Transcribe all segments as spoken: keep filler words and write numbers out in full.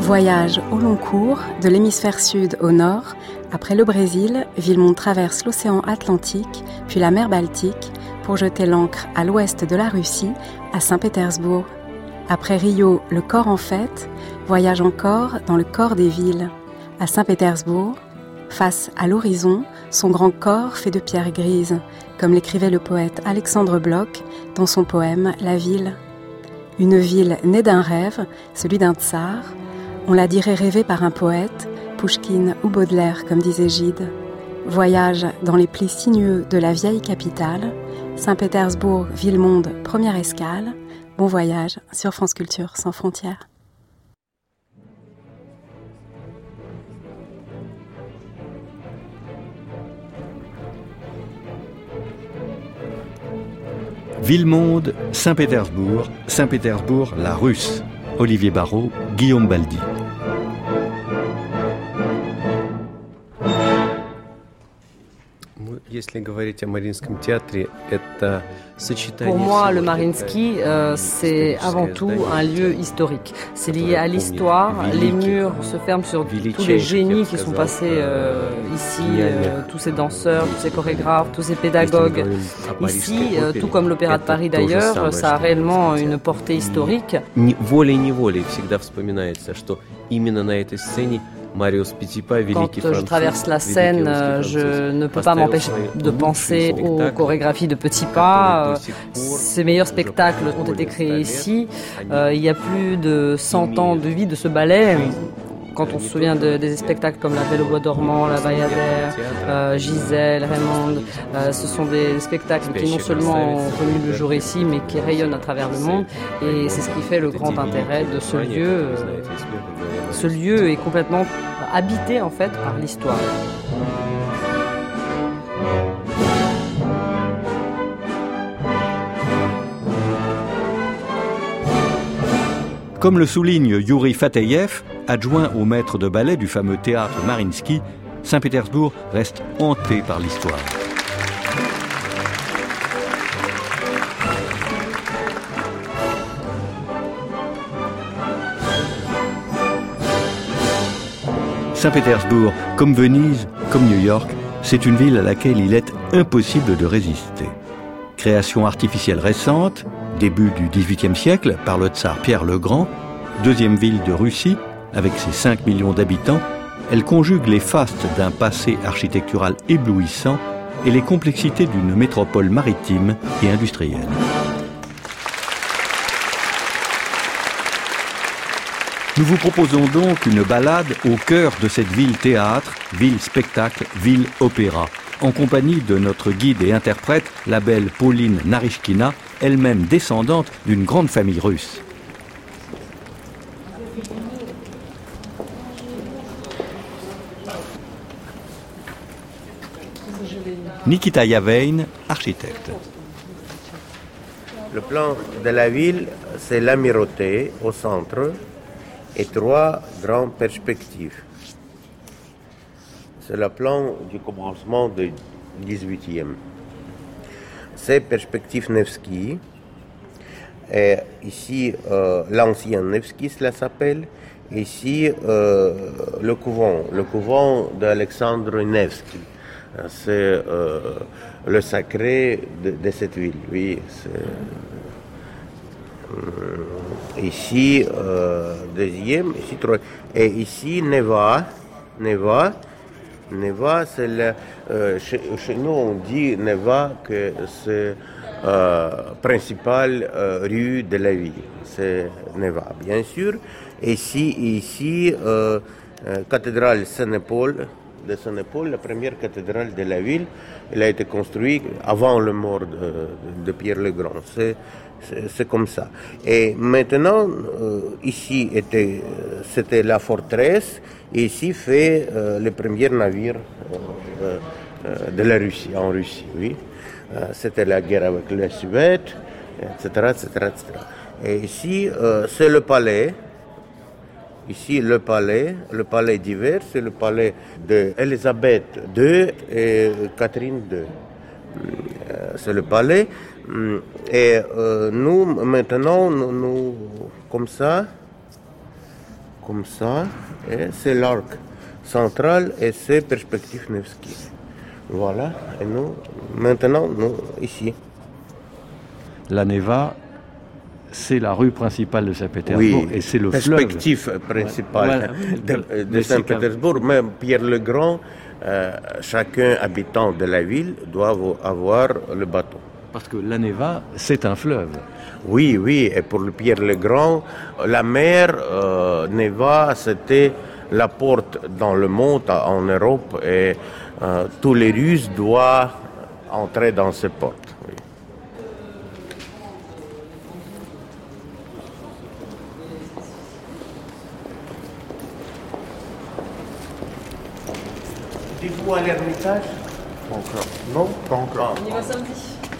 Voyage au long cours, de l'hémisphère sud au nord. Après le Brésil, Villemont traverse l'océan Atlantique, puis la mer Baltique, pour jeter l'ancre à l'ouest de la Russie, à Saint-Pétersbourg. Après Rio, le corps en fête, voyage encore dans le corps des villes. À Saint-Pétersbourg, face à l'horizon, son grand corps fait de pierre grise, comme l'écrivait le poète Alexandre Bloch dans son poème « La ville ». Une ville née d'un rêve, celui d'un tsar. On la dirait rêvée par un poète, Pouchkine ou Baudelaire, comme disait Gide. Voyage dans les plis sinueux de la vieille capitale, Saint-Pétersbourg, Ville-Monde, première escale. Bon voyage sur France Culture sans frontières. Ville-Monde, Saint-Pétersbourg, Saint-Pétersbourg, la Russe. Olivier Barrault, Guillaume Baldi. Pour moi, le Mariinsky, euh, c'est avant tout un lieu historique. C'est lié à l'histoire. Les murs se ferment sur tous les génies qui sont passés euh, ici, euh, tous ces danseurs, tous ces chorégraphes, tous ces pédagogues. Ici, euh, tout comme l'Opéra de Paris d'ailleurs, ça a réellement une portée historique. Quand je traverse la Seine, je ne peux pas m'empêcher de penser aux chorégraphies de Petit Pas. Ces meilleurs spectacles ont été créés ici. Il y a plus de cent ans de vie de ce ballet. Quand on se souvient de, des spectacles comme La Belle au Bois dormant, La Bayadère, euh, Gisèle, Raymond, euh, ce sont des spectacles qui non seulement ont connu le jour ici, mais qui rayonnent à travers le monde. Et c'est ce qui fait le grand intérêt de ce lieu. Ce lieu est complètement habité en fait par l'histoire. Comme le souligne Youri Fateyev, adjoint au maître de ballet du fameux théâtre Mariinsky, Saint-Pétersbourg reste hanté par l'histoire. Saint-Pétersbourg, comme Venise, comme New York, c'est une ville à laquelle il est impossible de résister. Création artificielle récente, début du dix-huitième siècle par le tsar Pierre le Grand, deuxième ville de Russie, avec ses cinq millions d'habitants, elle conjugue les fastes d'un passé architectural éblouissant et les complexités d'une métropole maritime et industrielle. Nous vous proposons donc une balade au cœur de cette ville-théâtre, ville-spectacle, ville-opéra, en compagnie de notre guide et interprète, la belle Pauline Narishkina, elle-même descendante d'une grande famille russe. Nikita Yavein, architecte. Le plan de la ville, c'est l'amirauté au centre et trois grandes perspectives. C'est le plan du commencement du dix-huitième. C'est perspective Nevsky. Et ici, euh, l'ancien Nevsky, cela s'appelle. Ici, euh, le couvent, le couvent d'Alexandre Nevsky. C'est euh, le sacré de, de cette ville. Oui, c'est, euh, ici, euh, deuxième, ici, troisième. Et ici, Neva. Neva. Neva, c'est le, euh, chez, chez nous, on dit Neva que c'est la euh, principale euh, rue de la ville. C'est Neva, bien sûr. Et ici, ici euh, euh, cathédrale Saint-Paul. De Saint-Paul, la première cathédrale de la ville, elle a été construite avant la mort de, de Pierre le Grand. C'est, c'est, c'est comme ça. Et maintenant, euh, ici, était, c'était la forteresse, et ici fait euh, le premier navire euh, euh, de la Russie, en Russie, oui. Euh, c'était la guerre avec la Suède, et cetera, et cetera, et cetera. Et ici, euh, c'est le palais. Ici, le palais, le palais d'hiver, c'est le palais d'Élisabeth deux et Catherine deux. C'est le palais. Et euh, nous, maintenant, nous, nous, comme ça, comme ça, et c'est l'arc central et c'est perspective Nevsky. Voilà, et nous, maintenant, nous, ici. La Neva, c'est la rue principale de Saint-Pétersbourg oui, et c'est le perspective fleuve. principale Voilà. de, de Saint-Pétersbourg. Même Pierre le Grand, euh, chacun habitant de la ville doit avoir le bateau. Parce que la Neva, c'est un fleuve. Oui, oui, et pour le Pierre le Grand, la mer euh, Neva, c'était la porte dans le monde en Europe et euh, tous les Russes doivent entrer dans ces portes. Oui. Dites-vous à l'Ermitage? Non, pas encore. On y va samedi.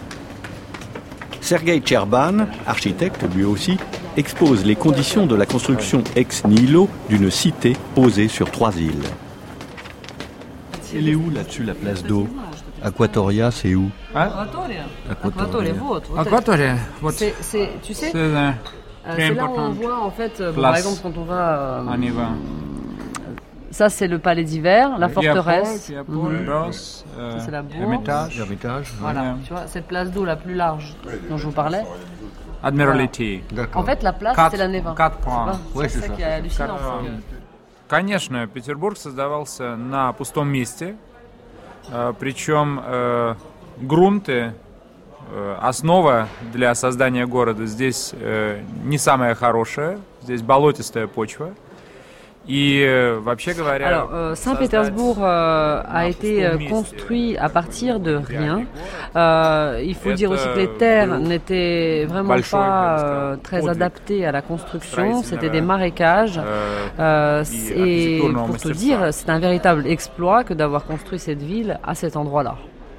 Sergei Tcherban, architecte lui aussi, expose les conditions de la construction ex nihilo d'une cité posée sur trois îles. Elle est où là-dessus la place d'eau? Aquatoria, c'est où? Aquatoria. Aquatoria, votre. Aquatoria, c'est, c'est, tu sais, c'est, euh, c'est là où on voit en fait, bon, par exemple quand on va... Euh, ça c'est le palais d'hiver, la forteresse. Mm-hmm. Ça c'est la bourse. Hermitage. Voilà, ouais. Tu vois, cette place d'eau la plus large dont je vous parlais. Admiralty. Voilà. En fait, la place, Quatre, c'est la Neva. Quatre points. C'est, ouais, c'est ça qui est hallucinant. Конечно, Петербург создавался на пустом месте, причем грунты, основа для создания города здесь не самая хорошая, здесь болотистая почва. Alors, euh, Saint-Pétersbourg euh, a été euh, construit à partir de rien. Euh, il faut dire aussi que les terres n'étaient vraiment pas euh, très adaptées à la construction. C'était des marécages. Euh, et pour te dire, c'est un véritable exploit que d'avoir construit cette ville à cet endroit-là.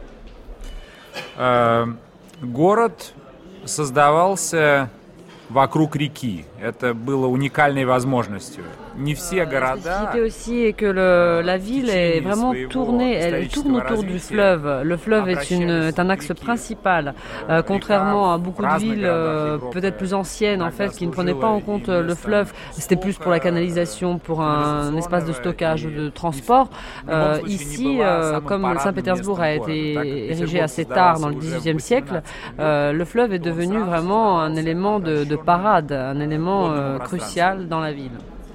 Город создавался вокруг реки. Это было уникальной возможностью. Не все города. La spécificité aussi est que le, la ville est vraiment tournée, elle tourne autour du fleuve. Le fleuve est, une, est un axe principal, euh, contrairement à beaucoup de villes euh, peut-être plus anciennes en fait qui ne prenaient pas en compte le fleuve. C'était plus pour la canalisation, pour un, un espace de stockage ou de transport. Euh, ici, euh, comme Saint-Pétersbourg a été érigé assez tard dans le dix-huitième siècle, euh, le fleuve est devenu vraiment un élément de, de parade, un élément euh, crucial dans la ville.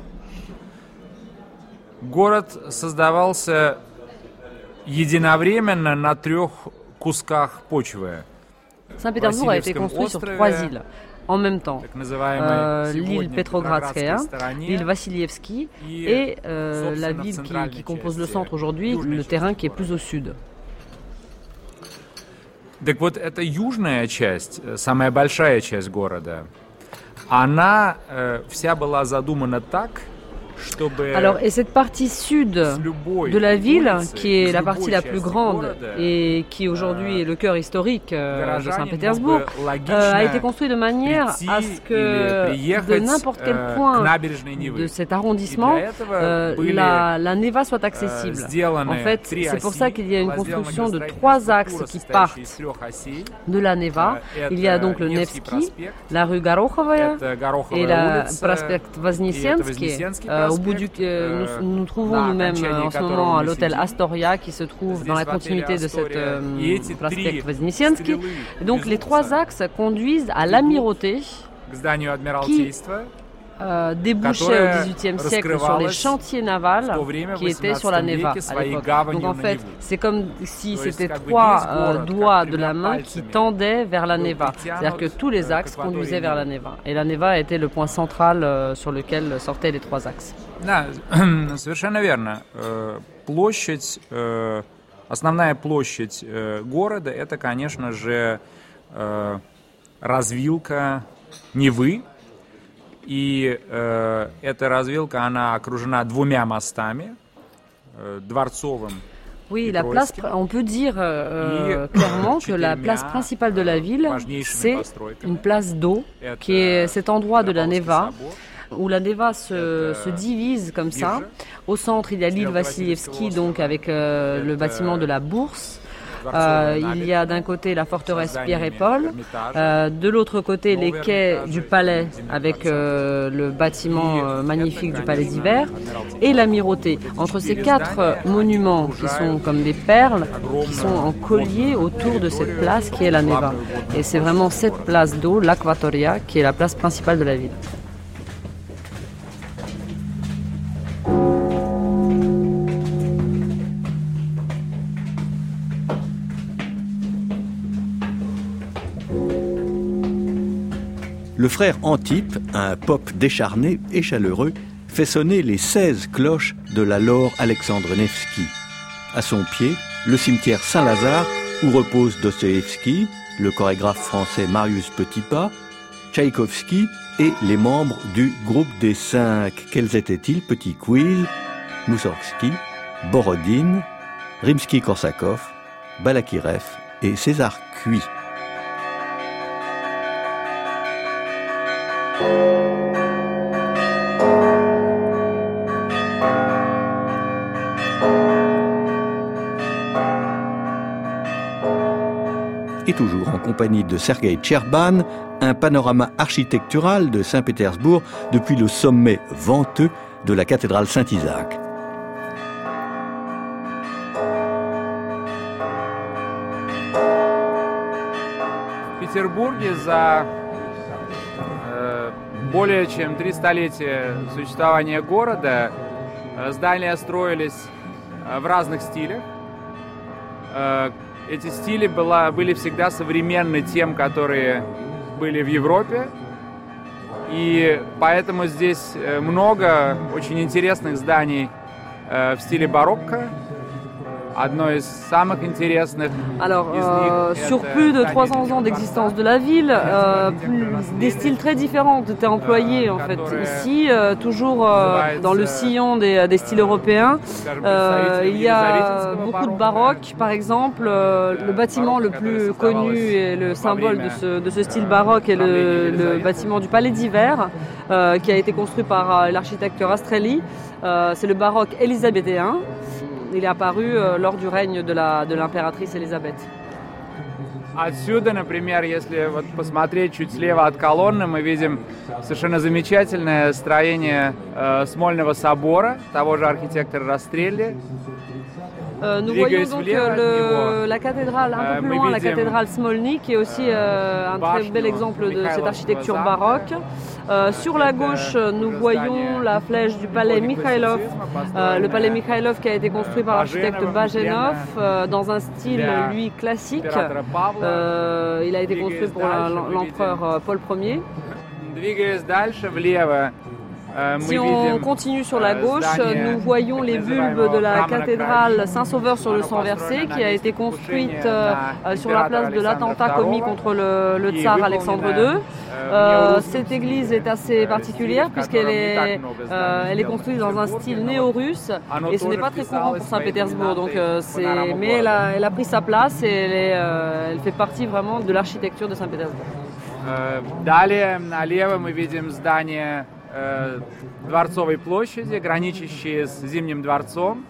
Город создавался единовременно на трех кусках почвы. Saint-Pétersbourg a été construit sur trois îles en même temps. Euh, l'île Petrogradskaya, l'île Vassilievski et euh, la ville qui, qui compose le centre aujourd'hui, le terrain qui est plus au sud. Так вот, эта южная часть, самая большая часть города, она э, вся была задумана так, Alors, et cette partie sud de la ville, qui est la partie la plus grande et qui aujourd'hui est le cœur historique euh, de Saint-Pétersbourg, euh, a été construite de manière à ce que de n'importe quel point de cet arrondissement, euh, la, la Neva soit accessible. En fait, c'est pour ça qu'il y a une construction de trois axes qui partent de la Neva. Il y a donc le Nevsky, la rue Gorokhovaya et la Prospekt Voznесенский. Euh, au bout du, euh, nous nous trouvons nous-mêmes euh, en ce moment à l'hôtel Astoria qui se trouve dans la continuité de cette euh, Prospekt Voznесенский. Donc les trois axes conduisent à l'amirauté qui euh, débouchait au dix-huitième siècle sur les chantiers navals qui étaient sur la Neva à l'époque. Donc en fait, c'est comme si c'était trois euh, doigts de la main qui tendaient vers la Neva. C'est-à-dire que tous les axes conduisaient vers la Neva. Et la Neva était le point central euh, sur lequel sortaient les trois axes. Да, совершенно верно. Площадь, основная площадь города, это, конечно же, развилка Невы. И э, эта развилка, она окружена двумя мостами, э, дворцовым. Oui, la place, on peut dire euh, clairement que la place principale de la ville, c'est une place d'eau, qui est cet endroit de la Neva, où la Neva se, se divise comme ça. Au centre, il y a l'île Vassilievski, donc avec euh, le bâtiment de la bourse. Euh, il y a d'un côté la forteresse Pierre et Paul, euh, de l'autre côté les quais du palais avec euh, le bâtiment euh, magnifique du palais d'hiver et l'amirauté. Entre ces quatre euh, monuments qui sont comme des perles, qui sont en collier autour de cette place qui est la Neva. Et c'est vraiment cette place d'eau, l'Aquatoria, qui est la place principale de la ville. Le frère Antipe, un pope décharné et chaleureux, fait sonner les seize cloches de la Laure Alexandre Nevsky. À son pied, le cimetière Saint-Lazare, où reposent Dostoïevski, le chorégraphe français Marius Petipa, Tchaïkovski et les membres du groupe des cinq. Quels étaient-ils? Petit quiz. Moussorgsky, Borodine, Rimsky-Korsakov, Balakirev et César Cui. Et toujours en compagnie de Sergueï Tcherban, un panorama architectural de Saint-Pétersbourg depuis le sommet venteux de la cathédrale Saint-Isaac. В Петербурге за э, более чем три столетия существования города э, здания строились э, в разных стилях. Э, Эти стили была, были всегда современны тем, которые были в Европе. И поэтому здесь много очень интересных зданий в стиле барокко. Одно из самых интересных. Alors, euh, sur plus de trois cents ans d'existence de la ville, euh, des styles très différents étaient employés en fait ici, euh, toujours euh, dans le sillon des, des styles européens. Euh, il y a beaucoup de baroque, par exemple. Euh, le bâtiment le plus connu et le symbole de ce, de ce style baroque est le, le bâtiment du Palais d'Hiver, euh, qui a été construit par l'architecte Rastrelli. Euh, c'est le baroque élisabéthéen. Il est apparu euh, lors du règne de, la, de l'impératrice Élisabeth. Отсюда, например, если вот посмотреть чуть слева от колонны, мы видим совершенно замечательное строение euh, Смольного собора, того же архитектора Растрелли. Euh, nous voyons donc euh, le, la cathédrale, un peu plus loin, la cathédrale Smolny, qui est aussi euh, un très bel exemple de cette architecture baroque. Euh, sur la gauche, nous voyons la flèche du palais Mikhailov, euh, le palais Mikhailov qui a été construit par l'architecte Bajenov euh, dans un style, lui, classique. Euh, il a été construit pour l'empereur Paul Ier. Si on continue sur la gauche, nous voyons les bulbes de la cathédrale Saint-Sauveur sur le sang versé qui a été construite euh, sur la place de l'attentat commis contre le, le tsar Alexandre deux. Euh, cette église est assez particulière puisqu'elle est, euh, elle est construite dans un style néo-russe et ce n'est pas très courant pour Saint-Pétersbourg. Donc, euh, c'est, mais elle a, elle a pris sa place et elle, est, euh, elle fait partie vraiment de l'architecture de Saint-Pétersbourg. Далее налево мы видим здание Дворцовой площади, граничащие с Зимним дворцом.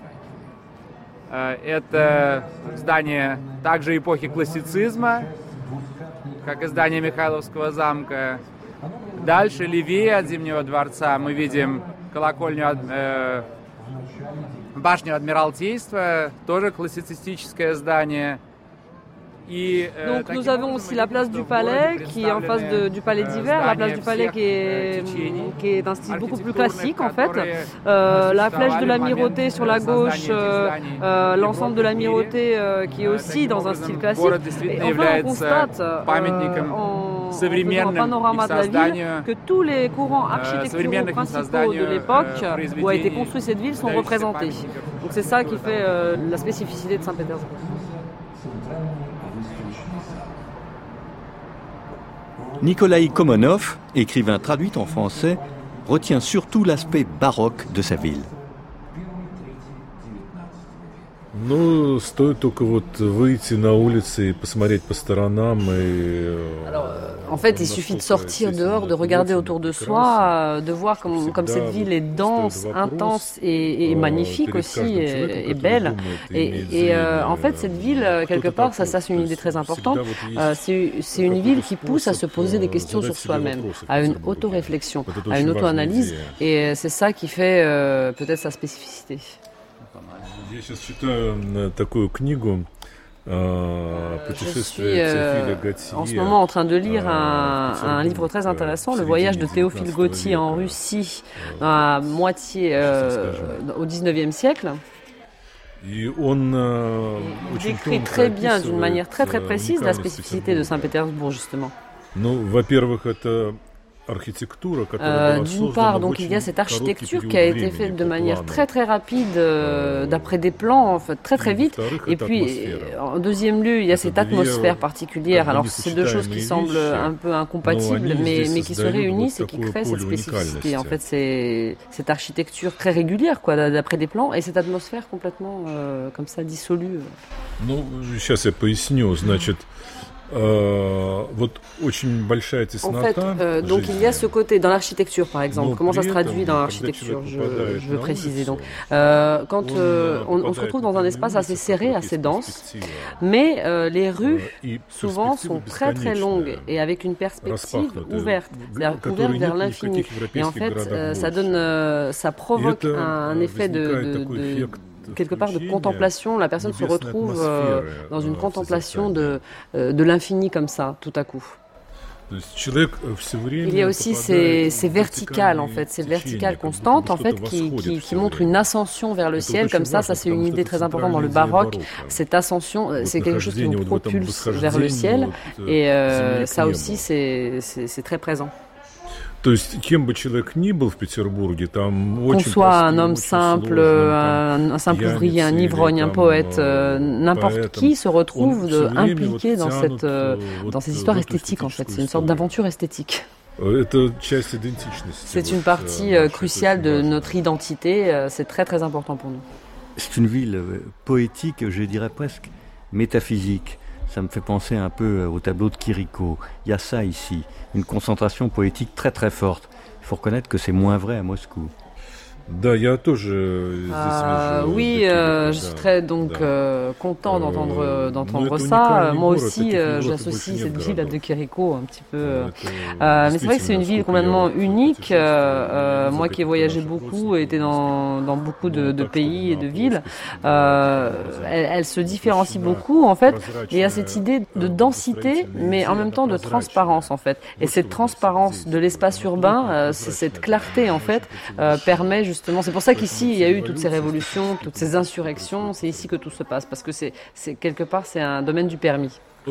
Это здание также эпохи классицизма, как и здание Михайловского замка. Дальше, левее от Зимнего дворца, мы видим колокольню, э, башню Адмиралтейства, тоже классицистическое здание. Donc nous avons aussi la place du Palais qui est en face de, du Palais d'Hiver, la place du Palais qui est, qui est d'un style beaucoup plus classique en fait. Euh, la flèche de l'Amirauté sur la gauche, euh, euh, l'ensemble de l'Amirauté euh, qui est aussi dans un style classique. Et enfin on constate euh, en faisant un panorama de la ville que tous les courants architecturaux principaux de l'époque où a été construite cette ville sont représentés. Donc c'est ça qui fait euh, la spécificité de Saint-Pétersbourg. Nikolaï Komonov, écrivain traduit en français, retient surtout l'aspect baroque de sa ville. Ну, стоит только вот выйти на улицы и посмотреть по сторонам и... Alors, en fait, il suffit de sortir dehors, de regarder autour de soi, de voir comme, comme cette ville est dense, intense et, et magnifique aussi, et, et belle. Et, et euh, en fait, cette ville, quelque part, ça, ça c'est une idée très importante, euh, c'est, c'est une ville qui pousse à se poser des questions sur soi-même, à une auto-réflexion, à une auto-analyse, et c'est ça qui fait euh, peut-être sa spécificité. Я сейчас читаю такую книгу «Путешествие Тhéophile Gautier». En ce moment, en train de lire un, un livre très intéressant, Le voyage de Théophile Gautier en Russie, à moitié euh, au dix-neuvième siècle. Il décrit très bien, d'une manière très très précise, la spécificité de Saint-Pétersbourg, justement. Ну, во-первых, это Euh, d'une part, donc il y a cette architecture qui a été faite de manière très très rapide, euh, d'après des plans, en fait, très très vite. Et puis, en deuxième lieu, il y a cette atmosphère particulière. Alors, c'est deux choses qui semblent un peu incompatibles, mais, mais qui se réunissent et qui créent cette spécificité. En fait, c'est cette architecture très régulière, quoi, d'après des plans, et cette atmosphère complètement euh, comme ça dissolue. Ну, сейчас я поясню, значит. Euh, вот очень большая теснота. En fait, euh, donc il y a ce côté dans l'architecture, par exemple. Comment ça se traduit dans l'architecture, je, je veux préciser. Donc, euh, quand euh, on, on se retrouve dans un espace assez serré, assez dense, mais euh, les rues souvent sont très très longues et avec une perspective ouverte, c'est-à-dire ouverte vers l'infini. Et en fait, euh, ça donne, euh, ça provoque un, un effet de, de, de quelque part de contemplation, la personne se retrouve euh, dans une contemplation de, euh, de l'infini comme ça, tout à coup. Il y a aussi ces, ces verticales, en fait, ces verticales constantes, en fait, qui, qui, qui montrent une ascension vers le ciel, comme ça, ça c'est une idée très importante dans le baroque. Cette ascension, c'est quelque chose qui nous propulse vers le ciel, et euh, ça aussi, c'est, c'est, c'est très présent. Qu'on soit un homme simple, un, un simple ouvrier, un ivrogne, un poète, euh, n'importe qui se retrouve de, impliqué dans, cette, euh, dans ces histoires esthétiques, en fait. C'est une sorte d'aventure esthétique. C'est une partie euh, cruciale de notre identité, euh, c'est très très important pour nous. C'est une ville poétique, je dirais presque métaphysique. Ça me fait penser un peu au tableau de Chirico. Il y a ça ici, une concentration poétique très très forte. Il faut reconnaître que c'est moins vrai à Moscou. Да, я тоже euh, oui, euh, je suis très donc euh, content d'entendre d'entendre ça. Moi aussi, euh, j'associe cette ville à De Chirico un petit peu. Euh, mais c'est vrai que c'est une ville complètement unique. Euh, euh, moi qui ai voyagé beaucoup et été dans dans beaucoup de, de pays et de villes, euh, elle, elle se différencie beaucoup en fait. Il y a cette idée de densité, mais en même temps de transparence en fait. Et cette transparence de l'espace urbain, euh, c'est cette clarté en fait, euh, permet justement Justement, c'est pour ça qu'ici il y a eu toutes ces révolutions, toutes ces insurrections. C'est ici que tout se passe, parce que c'est, c'est quelque part c'est un domaine du permis. Il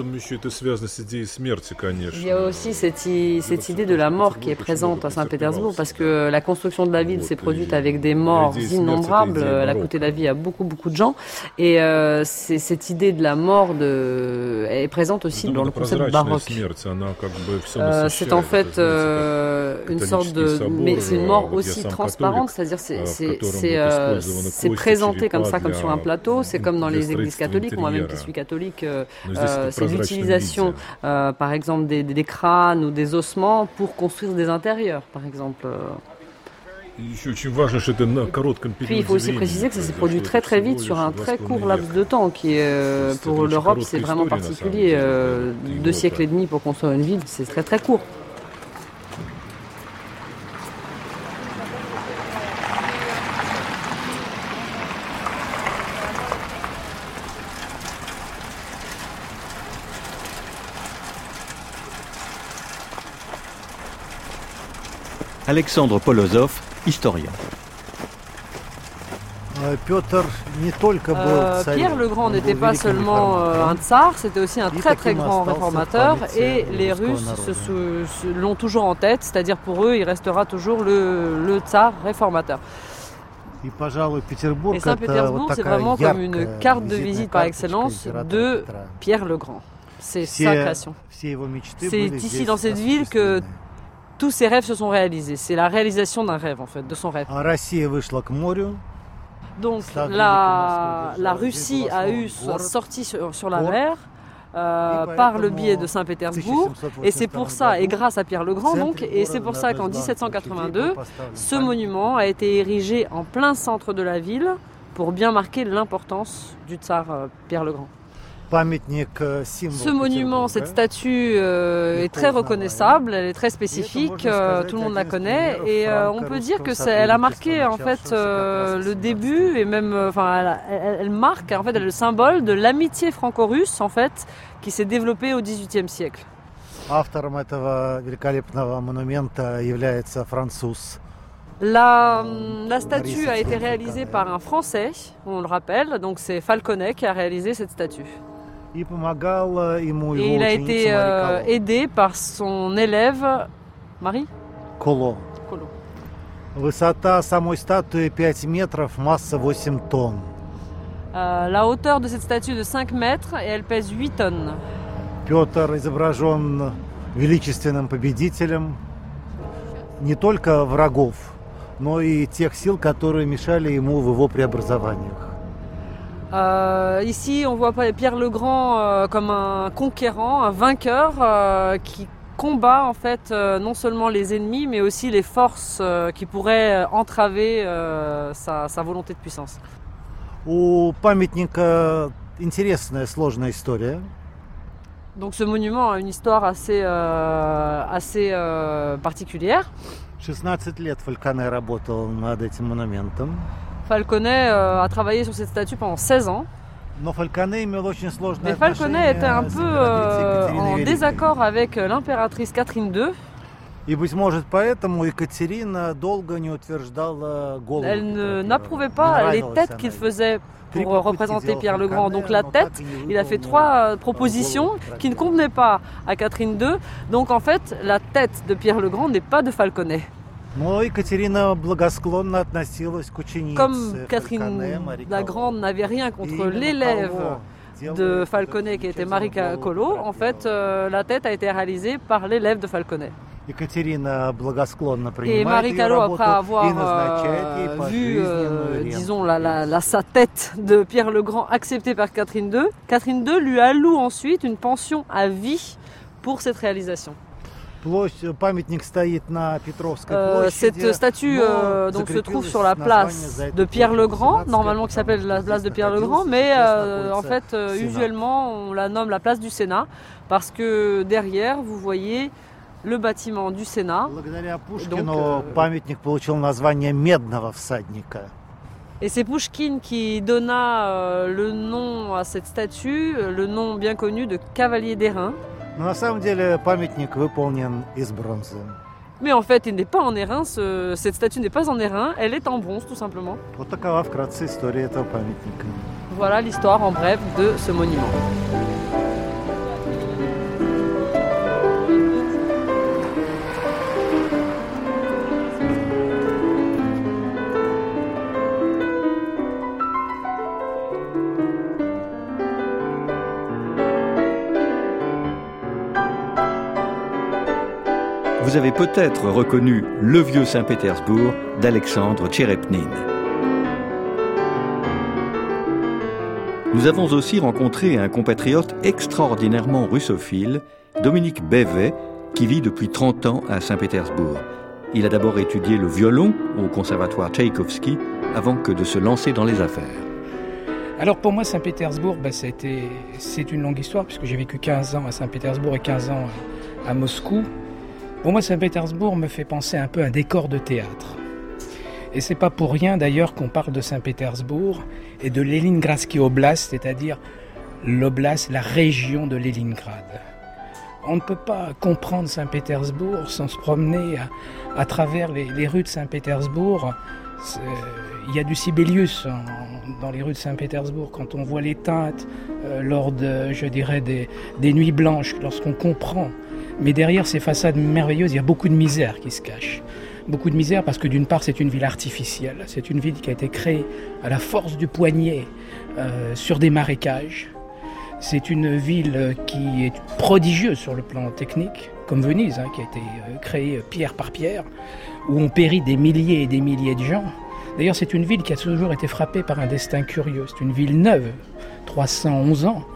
y a aussi cette, cette idée de la mort qui est présente à Saint-Pétersbourg, parce que la construction de la ville s'est produite avec des morts innombrables, elle a coûté la vie à beaucoup beaucoup de gens, et euh, c'est, cette idée de la mort de, est présente aussi dans le concept baroque. Euh, c'est en fait euh, une sorte de, mais c'est une mort aussi transparente, c'est-à-dire c'est, c'est, c'est, euh, c'est présenté comme ça, comme sur un plateau, c'est comme dans les églises catholiques, moi-même qui suis catholique. Euh, Euh, c'est l'utilisation, euh, par exemple, des, des crânes ou des ossements pour construire des intérieurs, par exemple. Puis il faut aussi préciser que ça s'est produit très très vite sur un très court laps de temps, qui euh, pour l'Europe c'est vraiment particulier. Euh, deux siècles et demi pour construire une ville, c'est très très court. Alexandre Polozov, historien. Euh, Pierre le Grand n'était pas seulement euh, un tsar, c'était aussi un très très grand réformateur, et les Russes se, se, se, l'ont toujours en tête, c'est-à-dire pour eux il restera toujours le, le tsar réformateur. Et Saint-Pétersbourg, c'est vraiment comme une carte de visite par excellence de Pierre le Grand. C'est sa création. C'est ici dans cette ville que tous ses rêves se sont réalisés. C'est la réalisation d'un rêve, en fait, de son rêve. Donc la, la Russie a eu sa sortie sur, sur la mer euh, par le biais de Saint-Pétersbourg, et c'est pour ça, et grâce à Pierre le Grand donc, et c'est pour ça qu'en dix-sept cent quatre-vingt-deux, ce monument a été érigé en plein centre de la ville pour bien marquer l'importance du tsar euh, Pierre le Grand. Ce monument, cette statue euh, est très reconnaisselle, elle est très spécifique, euh, tout le monde la connaît, et euh, on peut dire que c'est, elle a marqué en fait euh, le début, et même, enfin, elle, elle, elle marque, en fait, elle est le symbole de l'amitié franco-russe en fait, qui s'est développée au dix-huitième siècle. Автором этого великолепного монумента является француз. La, la statue a été réalisée par un Français, on le rappelle, donc c'est Falconet qui a réalisé cette statue. Et il a été euh, aidé par son élève Marie Коло. Высота самой статуи пять метров, масса восемь тонн. Euh, la hauteur de cette statue est de cinq mètres et elle pèse huit tonnes. Петр изображен величественным победителем не только врагов, но и тех сил, которые мешали ему в его преобразованиях. Euh, ici, on voit Pierre le Grand euh, comme un conquérant, un vainqueur euh, qui combat en fait euh, non seulement les ennemis, mais aussi les forces euh, qui pourraient entraver euh, sa, sa volonté de puissance. У памятника интересная, сложная история. Donc, ce monument a une histoire assez, euh, assez euh, particulière. шестнадцать лет Фальконе работал над этим монументом. Falconet euh, a travaillé sur cette statue pendant seize ans. Mais Falconet était un peu euh, en désaccord avec l'impératrice Catherine deux. Et быть может, поэтому Екатерина долго не утверждала голову. Elle ne, n'approuvait pas les têtes qu'il faisait pour représenter Pierre le Grand. Donc la tête, il a fait trois propositions qui ne convenaient pas à Catherine deux. Donc en fait, la tête de Pierre le Grand n'est pas de Falconet. Comme Catherine la Grande n'avait rien contre l'élève de Falconet qui était Marie Collot, en fait, euh, la tête a été réalisée par l'élève de Falconet. Et Marie Collot, après avoir euh, vu, euh, disons, la, la, la, sa tête de Pierre le Grand acceptée par Catherine deux, Catherine deux lui alloue ensuite une pension à vie pour cette réalisation. Euh, cette statue euh, donc, se trouve sur la place de Pierre le Grand, normalement qui s'appelle la place de Pierre le Grand, mais euh, en fait, euh, usuellement, on la nomme la place du Sénat, parce que derrière, vous voyez le bâtiment du Sénat. Donc, euh, et c'est Pouchkine qui donna euh, le nom à cette statue, le nom bien connu de cavalier d'airain. Но на самом деле памятник выполнен из бронзы. Mais en fait, il n'est pas en airain, ce, cette statue n'est pas en airain, elle est en bronze tout simplement. Вот такова вкратце история этого памятника. Voilà l'histoire en bref de ce monument. Vous avez peut-être reconnu le vieux Saint-Pétersbourg d'Alexandre Tcherepnine. Nous avons aussi rencontré un compatriote extraordinairement russophile, Dominique Bévet, qui vit depuis trente ans à Saint-Pétersbourg. Il a d'abord étudié le violon au conservatoire Tchaïkovski avant que de se lancer dans les affaires. Alors pour moi, Saint-Pétersbourg, bah, ça a été, c'est une longue histoire puisque j'ai vécu quinze ans à Saint-Pétersbourg et quinze ans à Moscou. Pour moi, Saint-Pétersbourg me fait penser un peu à un décor de théâtre. Et c'est pas pour rien d'ailleurs qu'on parle de Saint-Pétersbourg et de Leningradsky Oblast, c'est-à-dire l'oblast, la région de Leningrad. On ne peut pas comprendre Saint-Pétersbourg sans se promener à, à travers les, les rues de Saint-Pétersbourg. C'est, il y a du Sibelius en, dans les rues de Saint-Pétersbourg quand on voit les teintes euh, lors de, je dirais, des, des nuits blanches, lorsqu'on comprend. Mais derrière ces façades merveilleuses, il y a beaucoup de misère qui se cache. Beaucoup de misère parce que d'une part, c'est une ville artificielle. C'est une ville qui a été créée à la force du poignet euh, sur des marécages. C'est une ville qui est prodigieuse sur le plan technique, comme Venise, hein, qui a été créée pierre par pierre, où on périt des milliers et des milliers de gens. D'ailleurs, c'est une ville qui a toujours été frappée par un destin curieux. C'est une ville neuve, trois cent onze ans.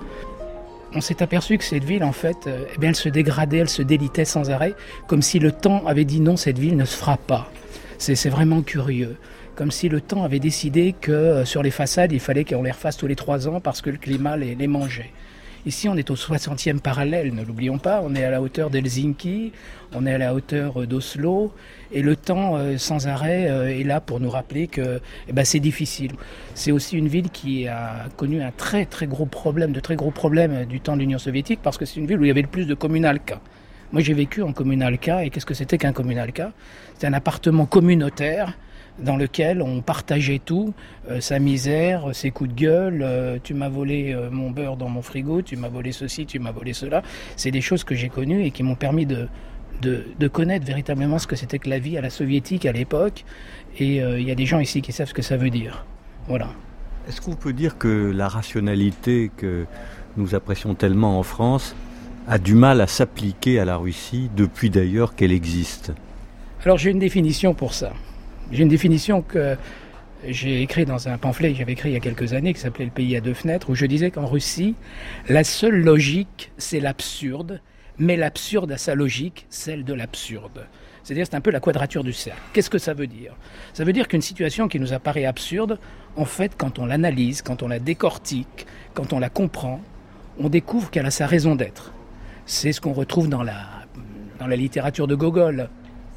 On s'est aperçu que cette ville, en fait, euh, eh bien, elle se dégradait, elle se délitait sans arrêt, comme si le temps avait dit non, cette ville ne se fera pas. C'est, c'est vraiment curieux. Comme si le temps avait décidé que euh, sur les façades, il fallait qu'on les refasse tous les trois ans parce que le climat les, les mangeait. Ici, on est au soixantième parallèle, ne l'oublions pas. On est à la hauteur d'Helsinki, on est à la hauteur d'Oslo. Et le temps, euh, sans arrêt, euh, est là pour nous rappeler que eh ben, c'est difficile. C'est aussi une ville qui a connu un très très gros problème, de très gros problèmes du temps de l'Union soviétique, parce que c'est une ville où il y avait le plus de communalka. Moi, j'ai vécu en communalka, et qu'est-ce que c'était qu'un communalka ? C'était un appartement communautaire dans lequel on partageait tout, euh, sa misère, ses coups de gueule, euh, tu m'as volé euh, mon beurre dans mon frigo, tu m'as volé ceci, tu m'as volé cela. C'est des choses que j'ai connues et qui m'ont permis de, de, de connaître véritablement ce que c'était que la vie à la soviétique à l'époque. Et il euh, y a des gens ici qui savent ce que ça veut dire. Voilà. Est-ce qu'on peut dire que la rationalité que nous apprécions tellement en France a du mal à s'appliquer à la Russie depuis d'ailleurs qu'elle existe ? Alors j'ai une définition pour ça. J'ai une définition que j'ai écrite dans un pamphlet que j'avais écrit il y a quelques années qui s'appelait « Le pays à deux fenêtres » où je disais qu'en Russie, la seule logique, c'est l'absurde, mais l'absurde a sa logique, celle de l'absurde. C'est-à-dire c'est un peu la quadrature du cercle. Qu'est-ce que ça veut dire ? Ça veut dire qu'une situation qui nous apparaît absurde, en fait, quand on l'analyse, quand on la décortique, quand on la comprend, on découvre qu'elle a sa raison d'être. C'est ce qu'on retrouve dans la, dans la littérature de Gogol.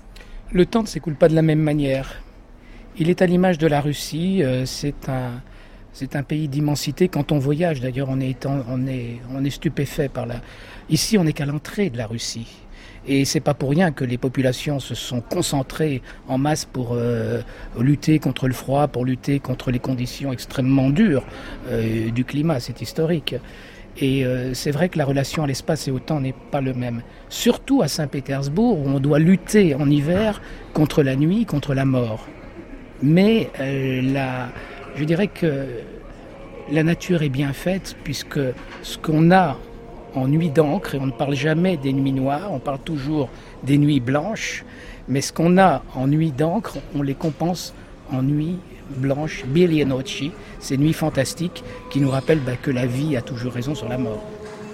Le temps ne s'écoule pas de la même manière. Il est à l'image de la Russie, euh, c'est un, c'est un pays d'immensité. Quand on voyage, d'ailleurs, on est, on est, on est stupéfait par la... Ici, on n'est qu'à l'entrée de la Russie. Et c'est pas pour rien que les populations se sont concentrées en masse pour euh, lutter contre le froid, pour lutter contre les conditions extrêmement dures euh, du climat, c'est historique. Et euh, c'est vrai que la relation à l'espace et au temps n'est pas le même. Surtout à Saint-Pétersbourg, où on doit lutter en hiver contre la nuit, contre la mort. Mais euh, la, je dirais que la nature est bien faite, puisque ce qu'on a en nuit d'encre, et on ne parle jamais des nuits noires, on parle toujours des nuits blanches, mais ce qu'on a en nuit d'encre, on les compense en nuit blanche, Bielye Noci, ces nuits fantastiques qui nous rappellent bah, que la vie a toujours raison sur la mort.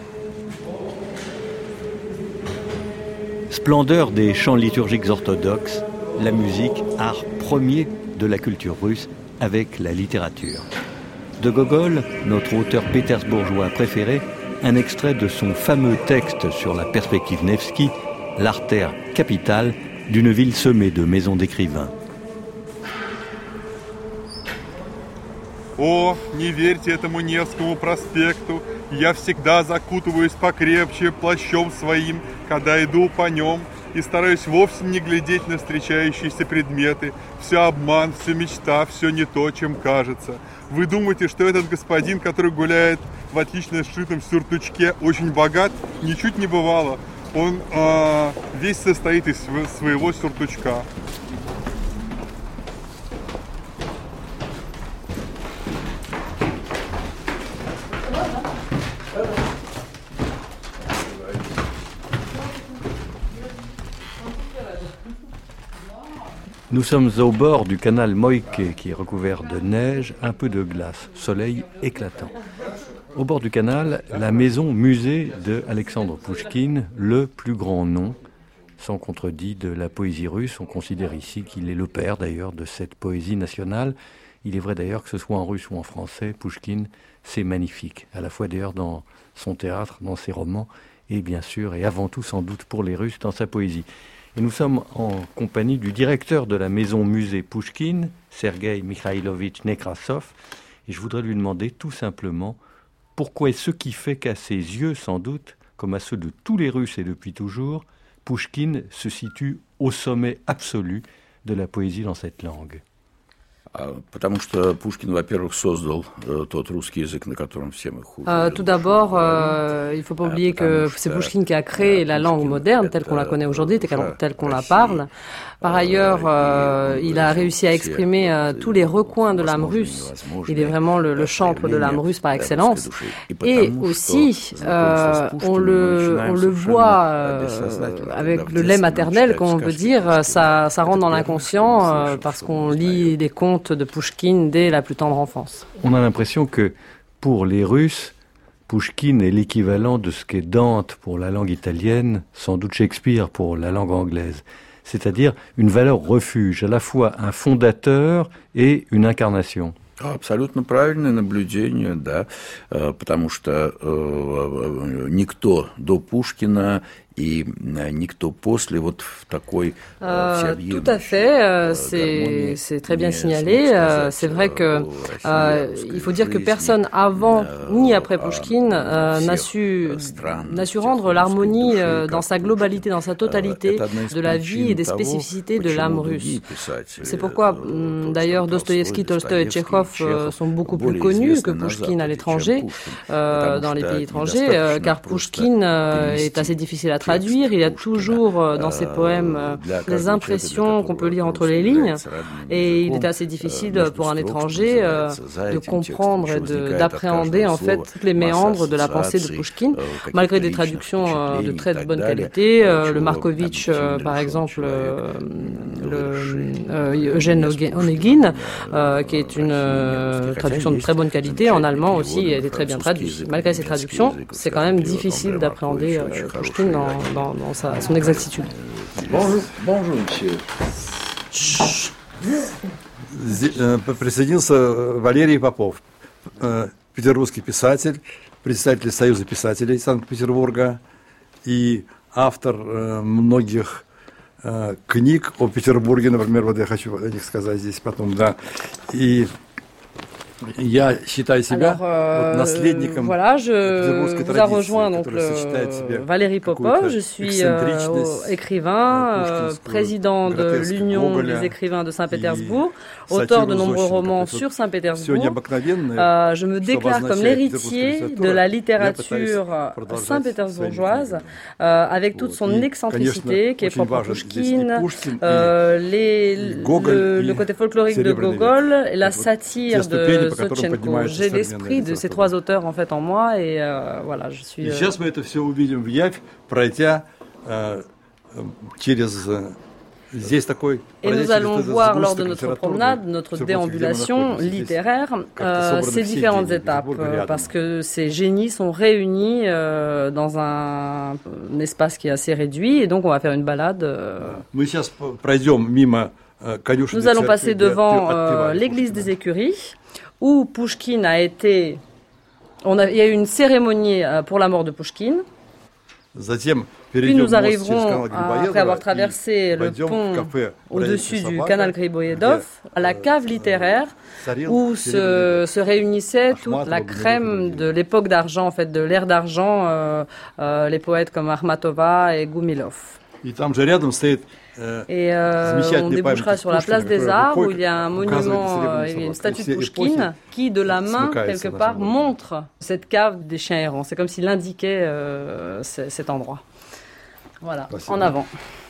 Splendeur des chants liturgiques orthodoxes, la musique, art premier de la culture russe avec la littérature. De Gogol, notre auteur pétersbourgeois préféré, un extrait de son fameux texte sur la perspective Nevski, l'artère capitale d'une ville semée de maisons d'écrivains. О, не верьте этому Невскому проспекту, я всегда закутываюсь покрепче плащом своим, когда иду по нем, и стараюсь вовсе не глядеть на встречающиеся предметы. Все обман, все мечта, все не то, чем кажется. Вы думаете, что этот господин, который гуляет в отлично сшитом сюртучке, очень богат? Ничуть не бывало. Он э, весь состоит из своего сюртучка. Nous sommes au bord du canal Moïke qui est recouvert de neige, un peu de glace, soleil éclatant. Au bord du canal, la maison musée de Alexandre Pouchkine, le plus grand nom, sans contredit, de la poésie russe. On considère ici qu'il est le père d'ailleurs de cette poésie nationale. Il est vrai d'ailleurs que ce soit en russe ou en français, Pouchkine, c'est magnifique, à la fois d'ailleurs dans son théâtre, dans ses romans, et bien sûr, et avant tout sans doute pour les Russes, dans sa poésie. Et nous sommes en compagnie du directeur de la maison musée Pouchkine, Sergueï Mikhailovitch Nekrasov, et je voudrais lui demander tout simplement pourquoi est-ce qui fait qu'à ses yeux, sans doute, comme à ceux de tous les Russes et depuis toujours, Pouchkine se situe au sommet absolu de la poésie dans cette langue. Потому что Пушкин, во-первых, создал тот русский язык, на котором все мы хуже. Euh, tout d'abord, euh, il ne faut pas oublier que c'est Pouchkine qui a créé la langue moderne telle qu'on la connaît aujourd'hui, telle qu'on la parle. Par ailleurs, euh, il a réussi à exprimer euh, tous les recoins de l'âme russe. Il est vraiment le, le chantre de l'âme russe par excellence. Et aussi, euh, on, le, on le voit euh, avec le lait maternel, comme on peut dire, ça, ça rentre dans l'inconscient euh, parce qu'on lit des contes contes de Pouchkine dès la plus tendre enfance. On a l'impression que pour les Russes, Pouchkine est l'équivalent de ce qu'est Dante pour la langue italienne, sans doute Shakespeare pour la langue anglaise. C'est-à-dire une valeur refuge, à la fois un fondateur et une incarnation. Абсолютно правильное наблюдение, да, потому что никто до Пушкина и никто после вот в такой euh, tout à fait, euh, c'est, c'est très bien signalé. Euh, c'est vrai que euh, il faut dire que personne avant ni après Pouchkine euh, n'a su n'a su rendre l'harmonie euh, dans sa globalité, dans sa totalité de la vie et des spécificités de l'âme russe. C'est pourquoi d'ailleurs Dostoïevski, Tolstoï et Tchekhov euh, sont beaucoup plus connus que Pouchkine à l'étranger, euh, dans les pays étrangers, euh, car Pouchkine euh, est assez difficile à traduire. Il y a toujours euh, dans ses poèmes euh, des impressions qu'on peut lire entre les lignes, et il est assez difficile pour un étranger euh, de comprendre et de, d'appréhender en fait tous les méandres de la pensée de Pouchkine, malgré des traductions euh, de très bonne qualité. Euh, le Markovitch, euh, par exemple, euh, le euh, Eugène Onegin, euh, qui est une euh, traduction de très bonne qualité. En allemand aussi, elle est très bien traduite. Malgré ces traductions, c'est quand même difficile d'appréhender euh, Pouchkine dans, dans, dans sa, son exactitude. Bonjour, bonjour, monsieur. Присоединился Валерий Попов, петербургский писатель, председатель Союза писателей Санкт-Петербурга и автор многих книг о Петербурге, например, вот я хочу о них сказать здесь потом, да, и Я считаю себя Alors, euh, вот наследником. Voilà, je vous a rejoint donc le Valérie Popov. Je suis euh, écrivain, euh, président de l'Union des écrivains de Saint-Pétersbourg, auteur de nombreux romans sur Saint-Pétersbourg. Euh, je me déclare comme l'héritier de la littérature saint-pétersbourgeoise, euh, avec toute son excentricité qui est propre à Pouchkine, euh, les, le, le côté folklorique de Gogol, la satire de Sotchenko. J'ai l'esprit de ces trois auteurs en fait en moi, et euh, voilà, je suis. Et сейчас мы это все увидим в явь, пройдя через. Et nous allons voir lors de notre promenade, notre déambulation littéraire, euh, ces différentes étapes, euh, parce que ces génies sont réunis euh, dans un, un espace qui est assez réduit, et donc on va faire une balade. Euh. Nous allons passer devant euh, l'église des écuries, où Pouchkine a été... On a, il y a eu une cérémonie euh, pour la mort de Pouchkine. Puis nous arriverons, à, après avoir traversé le pont au-dessus du canal Griboyedov, à la cave littéraire où se, se réunissait toute la crème de l'époque d'argent, en fait, de l'ère d'argent, euh, euh, les poètes comme Akhmatova et Goumilov. Et euh, on débouchera sur la place des Arts où il y a un monument, euh, il y a une statue de Pouchkine qui, de la main, quelque part, montre cette cave des chiens errants. C'est comme s'il indiquait euh, cet endroit. Voilà, en avant.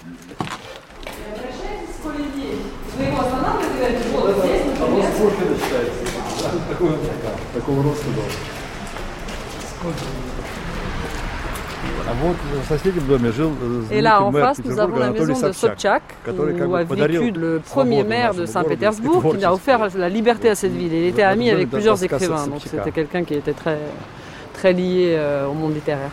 Et là, en face, nous avons la maison de Sobchak, où a vécu le premier maire de Saint-Pétersbourg, qui a offert la liberté à cette ville. Il était ami avec plusieurs écrivains, donc c'était quelqu'un qui était très, très lié euh, au monde littéraire.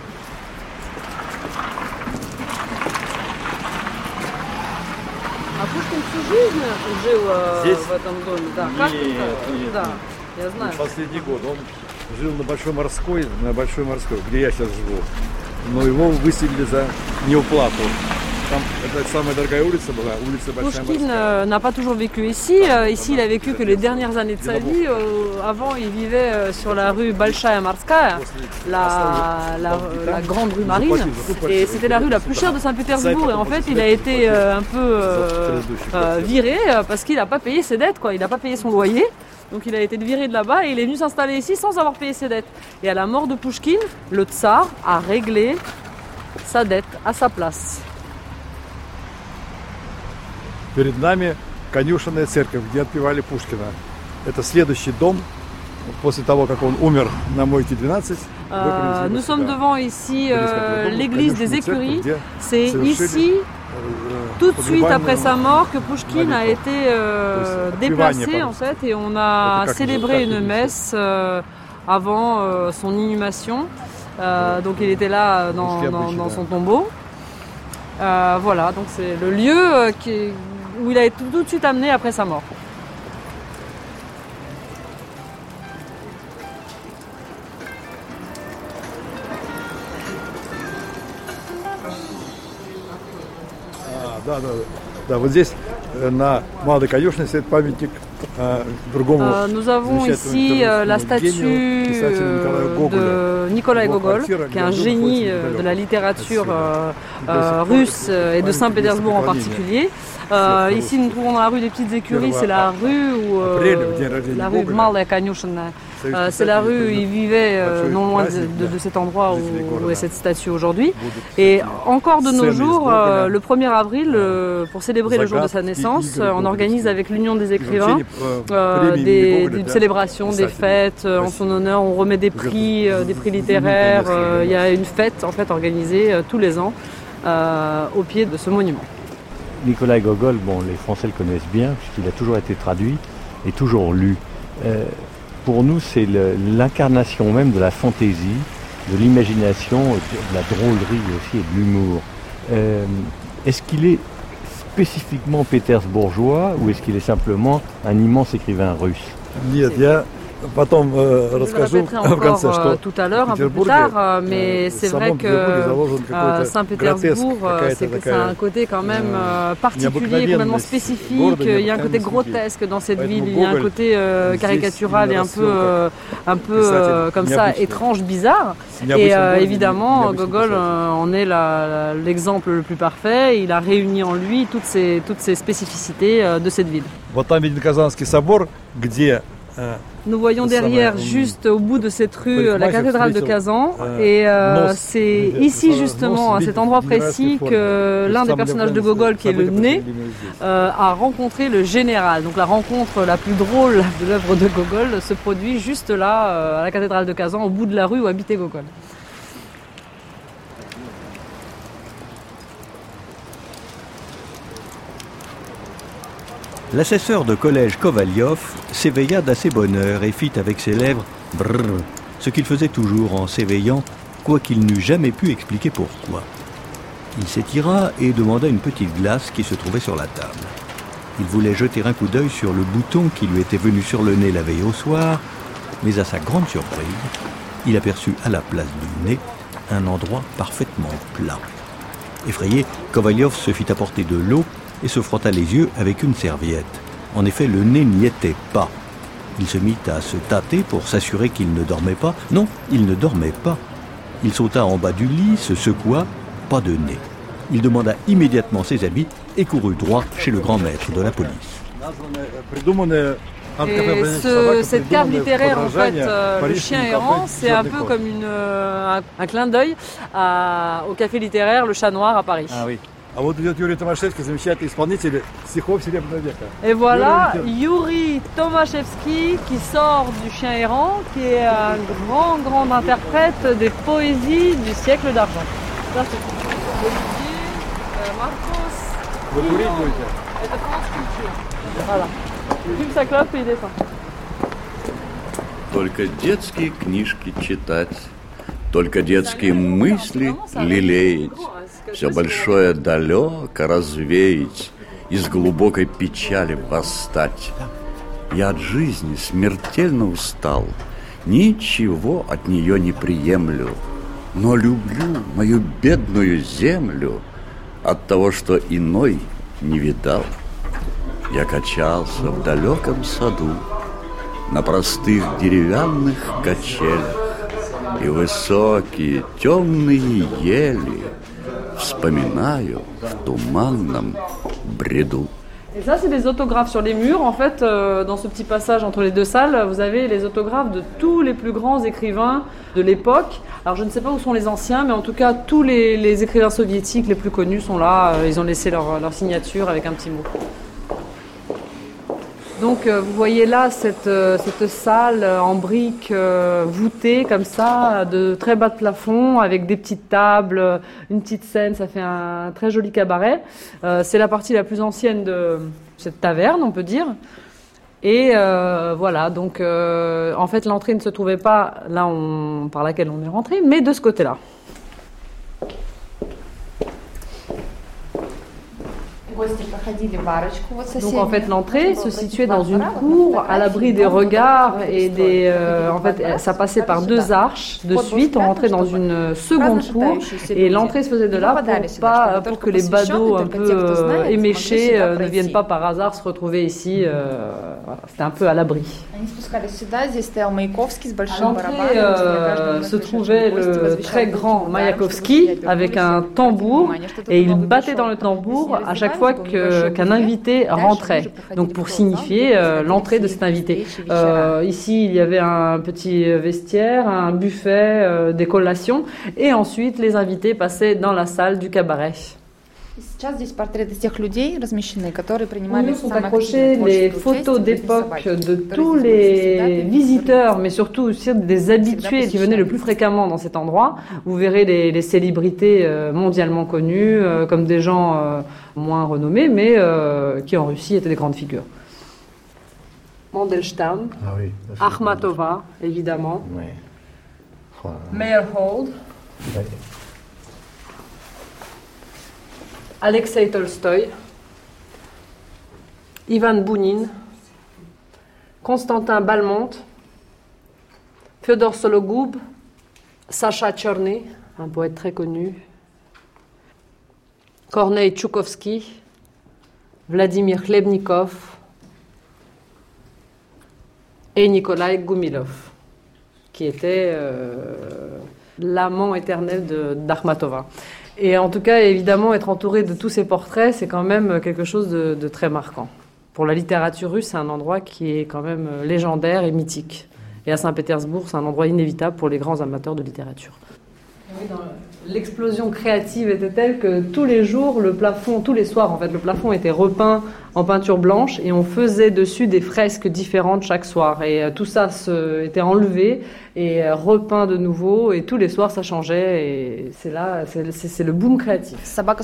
А Пушкин всю жизнь жил э, в этом доме? Да. Как? Нет, да, я знаю. Последний год он жил на Большой Морской, на Большой Морской, где я сейчас живу. Но его выселили за неуплату. Там это самая дорогая улица была, улица Большая Pouchkine euh, n'a pas toujours vécu ici. Euh, ici, il a vécu que les dernières années de sa vie. Euh, avant, il vivait euh, sur la rue Balshaya Morskaya, la, la, la grande rue marine. Et c'était la rue la plus chère de Saint-Pétersbourg. Et en fait, il a été euh, un peu euh, euh, viré euh, parce qu'il n'a pas payé ses dettes, quoi. Il n'a pas payé son loyer. Donc il a été viré de là-bas et il est venu s'installer ici sans avoir payé ses dettes. Et à la mort de Pouchkine, le tsar a réglé sa dette à sa place. Перед нами конюшенная церковь, где отпевали Пушкина. Это следующий дом после того, как он умер на Мойке двенадцать. Euh, nous sommes devant ici euh, l'église des écuries. C'est ici tout de suite après sa mort que Pouchkine a été euh, déplacé en fait et on a célébré une messe euh, avant euh, son inhumation. Euh, donc il était là dans, dans, dans son tombeau. Euh, voilà, donc c'est le lieu euh, qui est, où il a été tout de suite amené après sa mort. Да, да, да. Вот здесь на Малой Конюшне стоит памятник э, другому. Euh, nous avons ici euh, la statue euh, de Nikolai Gogol, qui est un génie euh, de la littérature euh, euh, russe et de Saint-Pétersbourg en particulier. Euh, ici, nous trouvons dans la rue des Petites Écuries, c'est la rue où euh, la rue Malaya Konюшня. Euh, c'est la rue où il vivait, euh, non loin de, de, de cet endroit où, où est cette statue aujourd'hui. Et encore de nos jours, euh, le premier avril, euh, pour célébrer le jour de sa naissance, euh, on organise avec l'Union des écrivains euh, des, des célébrations, des fêtes euh, en son honneur. On remet des prix, euh, des prix littéraires. Euh, il y a une fête en fait organisée euh, tous les ans euh, au pied de ce monument. Nikolai Gogol, bon, les Français le connaissent bien puisqu'il a toujours été traduit et toujours lu. Euh, Pour nous, c'est le, l'incarnation même de la fantaisie, de l'imagination, de la drôlerie aussi et de l'humour. Euh, est-ce qu'il est spécifiquement pétersbourgeois ou est-ce qu'il est simplement un immense écrivain russe? Нет, я потом э, расскажу в конце, что tout à l'heure, un peu plus tard, mais c'est vrai que euh, Saint-Pétersbourg, c'est, c'est un côté quand même euh, particulier, complètement spécifique. Il y a un côté grotesque dans cette ville, il y a un côté euh, caricatural et un peu, euh, un peu euh, comme ça étrange, bizarre. Et euh, évidemment, Gogol euh, en est la, la, l'exemple le plus parfait. Il a réuni en lui toutes ces, toutes ces spécificités euh, de cette ville. Вот там виден Казанский собор, где Nous voyons derrière, juste au bout de cette rue, la cathédrale de Kazan. Et euh, c'est ici, justement, à cet endroit précis, que l'un des personnages de Gogol, qui est le nez, euh, a rencontré le général. Donc la rencontre la plus drôle de l'œuvre de Gogol se produit juste là, euh, à la cathédrale de Kazan, au bout de la rue où habitait Gogol. L'assesseur de collège Kovalyov s'éveilla d'assez bonne heure et fit avec ses lèvres « brrr », ce qu'il faisait toujours en s'éveillant, quoiqu'il n'eût jamais pu expliquer pourquoi. Il s'étira et demanda une petite glace qui se trouvait sur la table. Il voulait jeter un coup d'œil sur le bouton qui lui était venu sur le nez la veille au soir, mais à sa grande surprise, il aperçut à la place du nez un endroit parfaitement plat. Effrayé, Kovalyov se fit apporter de l'eau et se frotta les yeux avec une serviette. En effet, le nez n'y était pas. Il se mit à se tâter pour s'assurer qu'il ne dormait pas. Non, il ne dormait pas. Il sauta en bas du lit, se secoua, pas de nez. Il demanda immédiatement ses habits et courut droit chez le grand maître de la police. Et ce, cette cave littéraire, en fait, euh, le chien errant, c'est un peu comme une, euh, un, un clin d'œil à, au café littéraire Le Chat Noir à Paris. Ah oui. Et voilà Yuri Tomaszewski qui sort du Chien errant, qui est un grand, grand interprète des poésies du siècle d'argent. Là, c'est Olivier, euh, Marcos, Guillaume, et de France Culture. Voilà. Il fume sa clope et il descend. Только детские книжки читать, только детские мысли лелеять. Все большое далеко развеять, из глубокой печали восстать. Я от жизни смертельно устал, ничего от нее не приемлю, но люблю мою бедную землю от того, что иной не видал. Я качался в далеком саду на простых деревянных качелях, и высокие темные ели вспоминаю в туманном бреду. Et ça, c'est des autographes sur les murs. En fait, euh, dans ce petit passage entre les deux salles, vous avez les autographes de tous les plus grands écrivains de l'époque. Alors, je ne sais pas où sont les anciens, mais en tout cas, tous les, les écrivains soviétiques les plus connus sont là. Ils ont laissé leur, leur signature avec un petit mot. Donc euh, vous voyez là cette, euh, cette salle en briques euh, voûtée comme ça, de très bas de plafond, avec des petites tables, une petite scène, ça fait un très joli cabaret. Euh, c'est la partie la plus ancienne de cette taverne, on peut dire. Et euh, voilà, donc euh, en fait l'entrée ne se trouvait pas là on, par laquelle on est rentré, mais de ce côté-là. Donc en fait l'entrée se situait dans une cour à l'abri des regards et des euh, en fait ça passait par deux arches de suite, on rentrait dans une seconde cour et l'entrée se faisait de là pour pas pour que les badauds un peu euh, éméchés euh, ne viennent pas par hasard se retrouver ici, euh, voilà, c'était un peu à l'abri. À l'entrée euh, se trouvait le très grand Mayakovsky avec un tambour et il battait dans le tambour à chaque fois que, qu'un invité rentrait, donc pour signifier euh, l'entrée de cet invité. Euh, ici, il y avait un petit vestiaire, un buffet, euh, des collations, et ensuite les invités passaient dans la salle du cabaret. Où sont accrochées les photos d'époque de tous les visiteurs, mais surtout aussi des habitués qui venaient le plus fréquemment dans cet endroit. Vous verrez les, les célébrités mondialement connues, euh, comme des gens euh, moins renommés, mais euh, qui en Russie étaient des grandes figures. Mandelstam, ah oui, Akhmatova, évidemment, oui. Voilà. Meyerhold. Oui. Alexei Tolstoï, Ivan Bounine, Constantin Balmont, Fyodor Sologoub, Sacha Tchorny, un poète très connu, Kornei Tchoukovsky, Vladimir Khlebnikov et Nikolai Goumilov, qui était euh, l'amant éternel de, d'Akhmatova. Et en tout cas, évidemment, être entouré de tous ces portraits, c'est quand même quelque chose de, de très marquant. Pour la littérature russe, c'est un endroit qui est quand même légendaire et mythique. Et à Saint-Pétersbourg, c'est un endroit inévitable pour les grands amateurs de littérature. L'explosion créative était telle que tous les jours, le plafond, tous les soirs, en fait, le plafond était repeint en peinture blanche et on faisait dessus des fresques différentes chaque soir. Et euh, tout ça se, était enlevé et euh, repeint de nouveau et tous les soirs ça changeait et c'est là, c'est, c'est, c'est le boom créatif.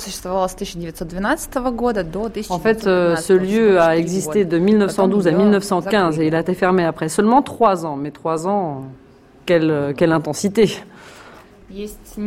En fait, euh, ce lieu a existé de mille neuf cent douze à mille neuf cent quinze et il a été fermé après seulement trois ans. Mais trois ans, quelle, quelle intensité! Il y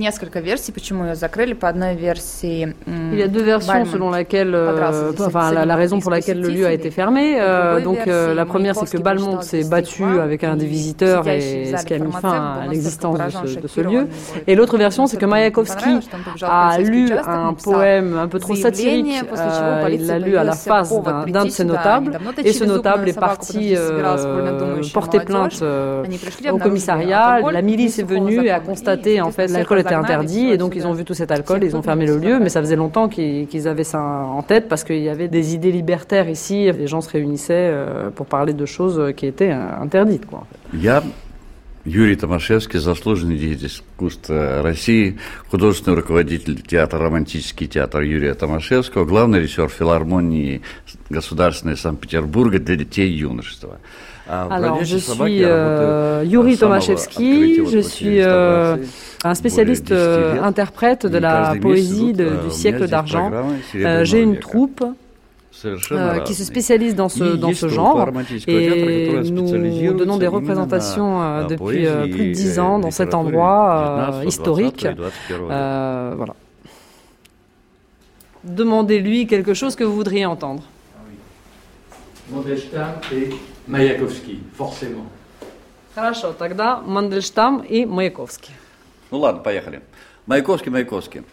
a deux versions selon laquelle, euh, enfin la, la raison pour laquelle le lieu a été fermé. Euh, donc euh, la première, c'est que Balmont s'est battu avec un des visiteurs et ce qui a mis fin à l'existence de ce, de ce lieu. Et l'autre version, c'est que Mayakovsky a lu un poème un peu trop satirique. Euh, il l'a lu à la face d'un, d'un de ses notables et ce notable est parti euh, porter plainte euh, au commissariat. La milice est venue et a constaté en En fait, l'alcool était interdit et donc ils ont vu tout cet alcool, ils ont fermé le lieu, mais ça faisait longtemps qu'ils, qu'ils avaient ça en tête parce qu'il y avait des idées libertaires ici, les gens se réunissaient pour parler de choses qui étaient interdites, quoi, en fait. Я Юрий Томашевский, заслуженный деятель искусства России, художественный руководитель театра «Романтический театр» Юрия Томашевского, главный режиссер филармонии Государственной Санкт-Петербурга для детей и юношества. Alors, je suis euh, Yuri Tomaszewski, je suis euh, un spécialiste euh, interprète de la poésie de, du siècle d'argent. Euh, j'ai une troupe euh, qui se spécialise dans ce, dans ce genre et nous donnons des représentations euh, depuis euh, plus de dix ans dans cet endroit euh, historique. Euh, voilà. Demandez-lui quelque chose que vous voudriez entendre. Mandelstam et Mayakovsky, forcément. Хорошо, тогда Мандельштам и Маяковский. Ну ладно, поехали. Маяковский, Маяковский.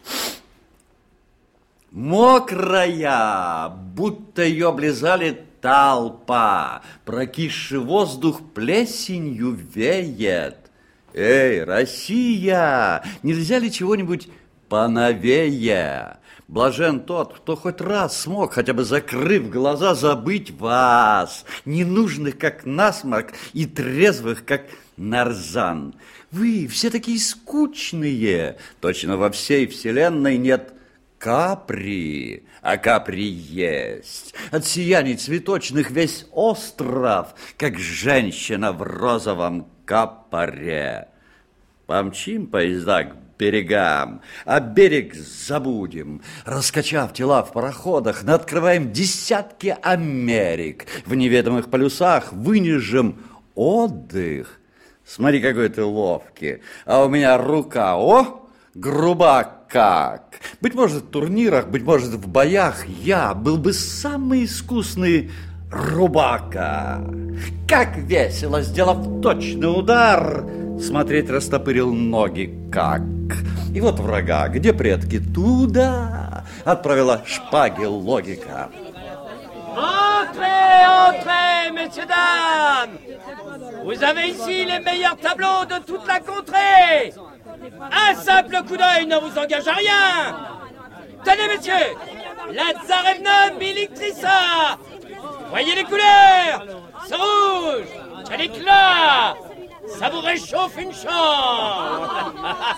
Мокрая, будто ее облизали толпа, прокисший воздух плесенью веет. Эй, Россия, нельзя ли чего-нибудь поновее? Блажен тот, кто хоть раз смог, хотя бы закрыв глаза, забыть вас, ненужных, как насморк, и трезвых, как нарзан. Вы все такие скучные, точно во всей вселенной нет Капри, а капри есть. От сияний цветочных весь остров, как женщина в розовом капоре. Помчим поезда к берегам, а берег забудем. Раскачав тела в пароходах, наоткрываем десятки Америк. В неведомых полюсах вынижем отдых. Смотри, какой ты ловкий. А у меня рука, о, груба как. Быть может, в турнирах, быть может, в боях я был бы самый искусный рубака. Как весело, сделав точный удар, смотреть растопырил ноги как. И вот врага, где предки, туда отправила шпаги логика. Entrez, entrez, messieurs, dames. Vous avez ici les meilleurs tableaux de toute la contrée. Un simple coup d'œil ne vous engage à rien. Tenez, messieurs, la Tsarevna Miliktrissa. Voyez les couleurs. C'est rouge, c'est l'éclat. Ça vous réchauffe une chambre.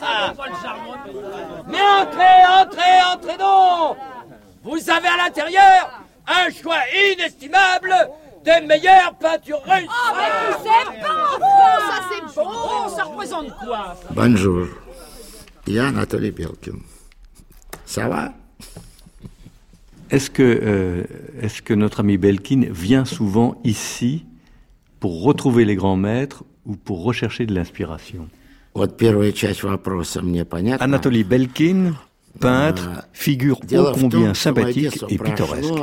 Mais entrez, entrez, entrez donc. Vous avez à l'intérieur un choix inestimable des meilleures peintures russes. Oh, mais tu sais pas, oh, ça c'est bon. Oh, ça représente quoi? Bonjour, я Анатолий Белкин. Ça va? Est-ce que, euh, est-ce que notre ami Belkin vient souvent ici pour retrouver les grands maîtres ou pour rechercher de l'inspiration? Вот первая часть вопроса мне понятна. Anatoly Belkin, peintre, figure ô combien sympathique et pittoresque.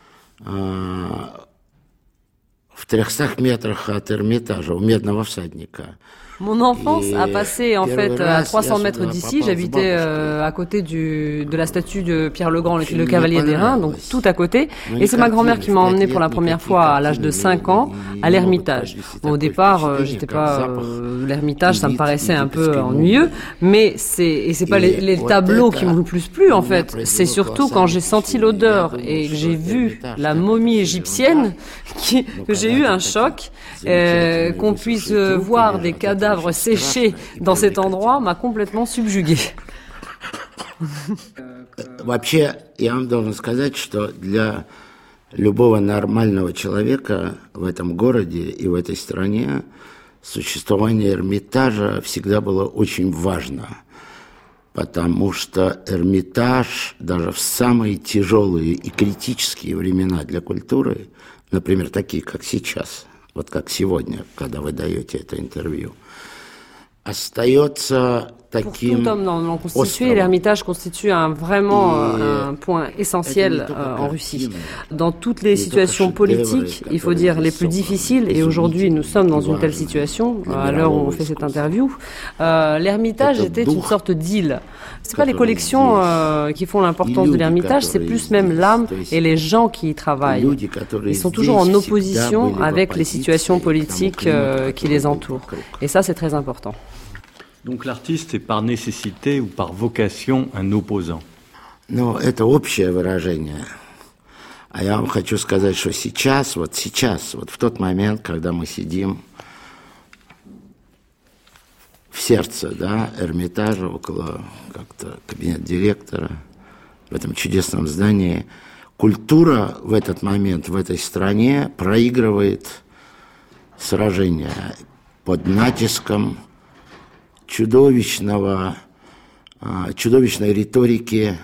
В трехстах метрах от Эрмитажа, у Медного всадника. Mon enfance a passé en fait à trois cents mètres d'ici. J'habitais euh, à côté du, de la statue de Pierre le Grand, le, le cavalier des Reins, donc tout à côté. Et c'est ma grand-mère qui m'a emmené pour la première fois à l'âge de cinq ans à l'Ermitage. Bon, au départ, euh, j'étais pas euh, l'Ermitage, ça me paraissait un peu ennuyeux, mais c'est et c'est pas les, les tableaux qui m'ont le plus plu en fait. C'est surtout quand j'ai senti l'odeur et que j'ai vu la momie égyptienne qui, que j'ai eu un choc. Euh, qu'on puisse euh, voir des cadavres séchés dans cet endroit m'a complètement subjugué. Вообще, я вам должен сказать, что для любого нормального человека в этом городе и в этой стране существование Эрмитажа всегда было очень важно, потому что Эрмитаж даже в самые тяжелые и критические времена для культуры, например, такие, как сейчас, вот как сегодня, когда вы даете это интервью, остается таким. Pour tout homme non constitué, l'Ermitage constitue un, vraiment un point essentiel euh, en Russie. Dans toutes les situations politiques, il faut dire les plus difficiles, et aujourd'hui nous sommes dans une telle situation, à l'heure où on fait cette interview, euh, l'Ermitage était une sorte d'île. C'est pas les collections euh, qui font l'importance de l'Ermitage, c'est plus même l'âme et les gens qui y travaillent. Ils sont toujours en opposition avec les situations politiques euh, qui les entourent. Et ça, c'est très important. Donc l'artiste est par nécessité ou par vocation un opposant. Ну, это общее выражение. А я вам хочу сказать, что сейчас, вот сейчас, вот в тот момент, когда мы сидим в сердце, да, Эрмитажа, около как-то кабинета директора, в этом чудесном здании, культура в этот момент в этой стране проигрывает сражение под натиском чудовищного, чудовищной риторики,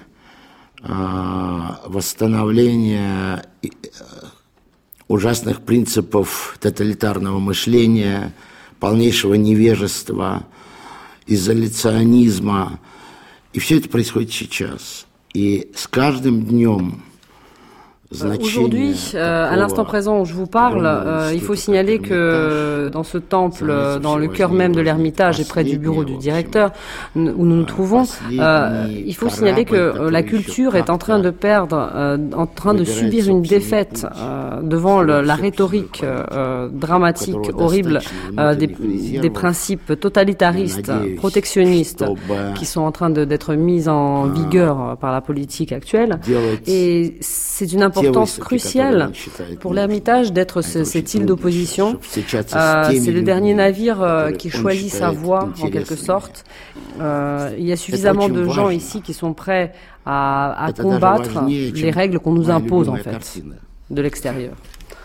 восстановления ужасных принципов тоталитарного мышления, полнейшего невежества, изоляционизма. И все это происходит сейчас. И с каждым днем Aujourd'hui, euh, à l'instant présent où je vous parle, euh, il faut signaler que dans ce temple, dans le cœur même de l'Ermitage et près du bureau du directeur où nous nous trouvons, euh, il faut signaler que la culture est en train de perdre, euh, en train de subir une défaite euh, devant le, la rhétorique euh, dramatique, horrible euh, des, des principes totalitaristes, protectionnistes qui sont en train de, d'être mis en vigueur par la politique actuelle. Et c'est une importance importance cruciale pour l'Ermitage d'être ce, cette île d'opposition. Euh, c'est le dernier navire euh, qui choisit sa voie, en quelque sorte. Euh, il y a suffisamment de gens ici qui sont prêts à, à combattre les règles qu'on nous impose, en fait, de l'extérieur.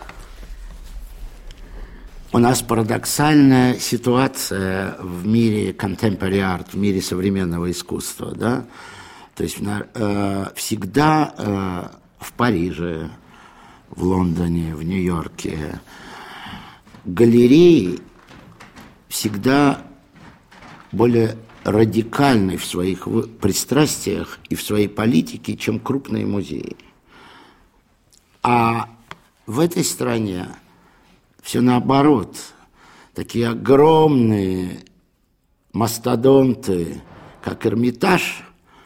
У нас парадоксальная ситуация в мире contemporary art, в мире современного искусства, да? То есть э, всегда э, в Париже, в Лондоне, в Нью-Йорке галереи всегда более радикальны в своих пристрастиях и в своей политике, чем крупные музеи. А в этой стране все наоборот. Такие огромные мастодонты, как Эрмитаж,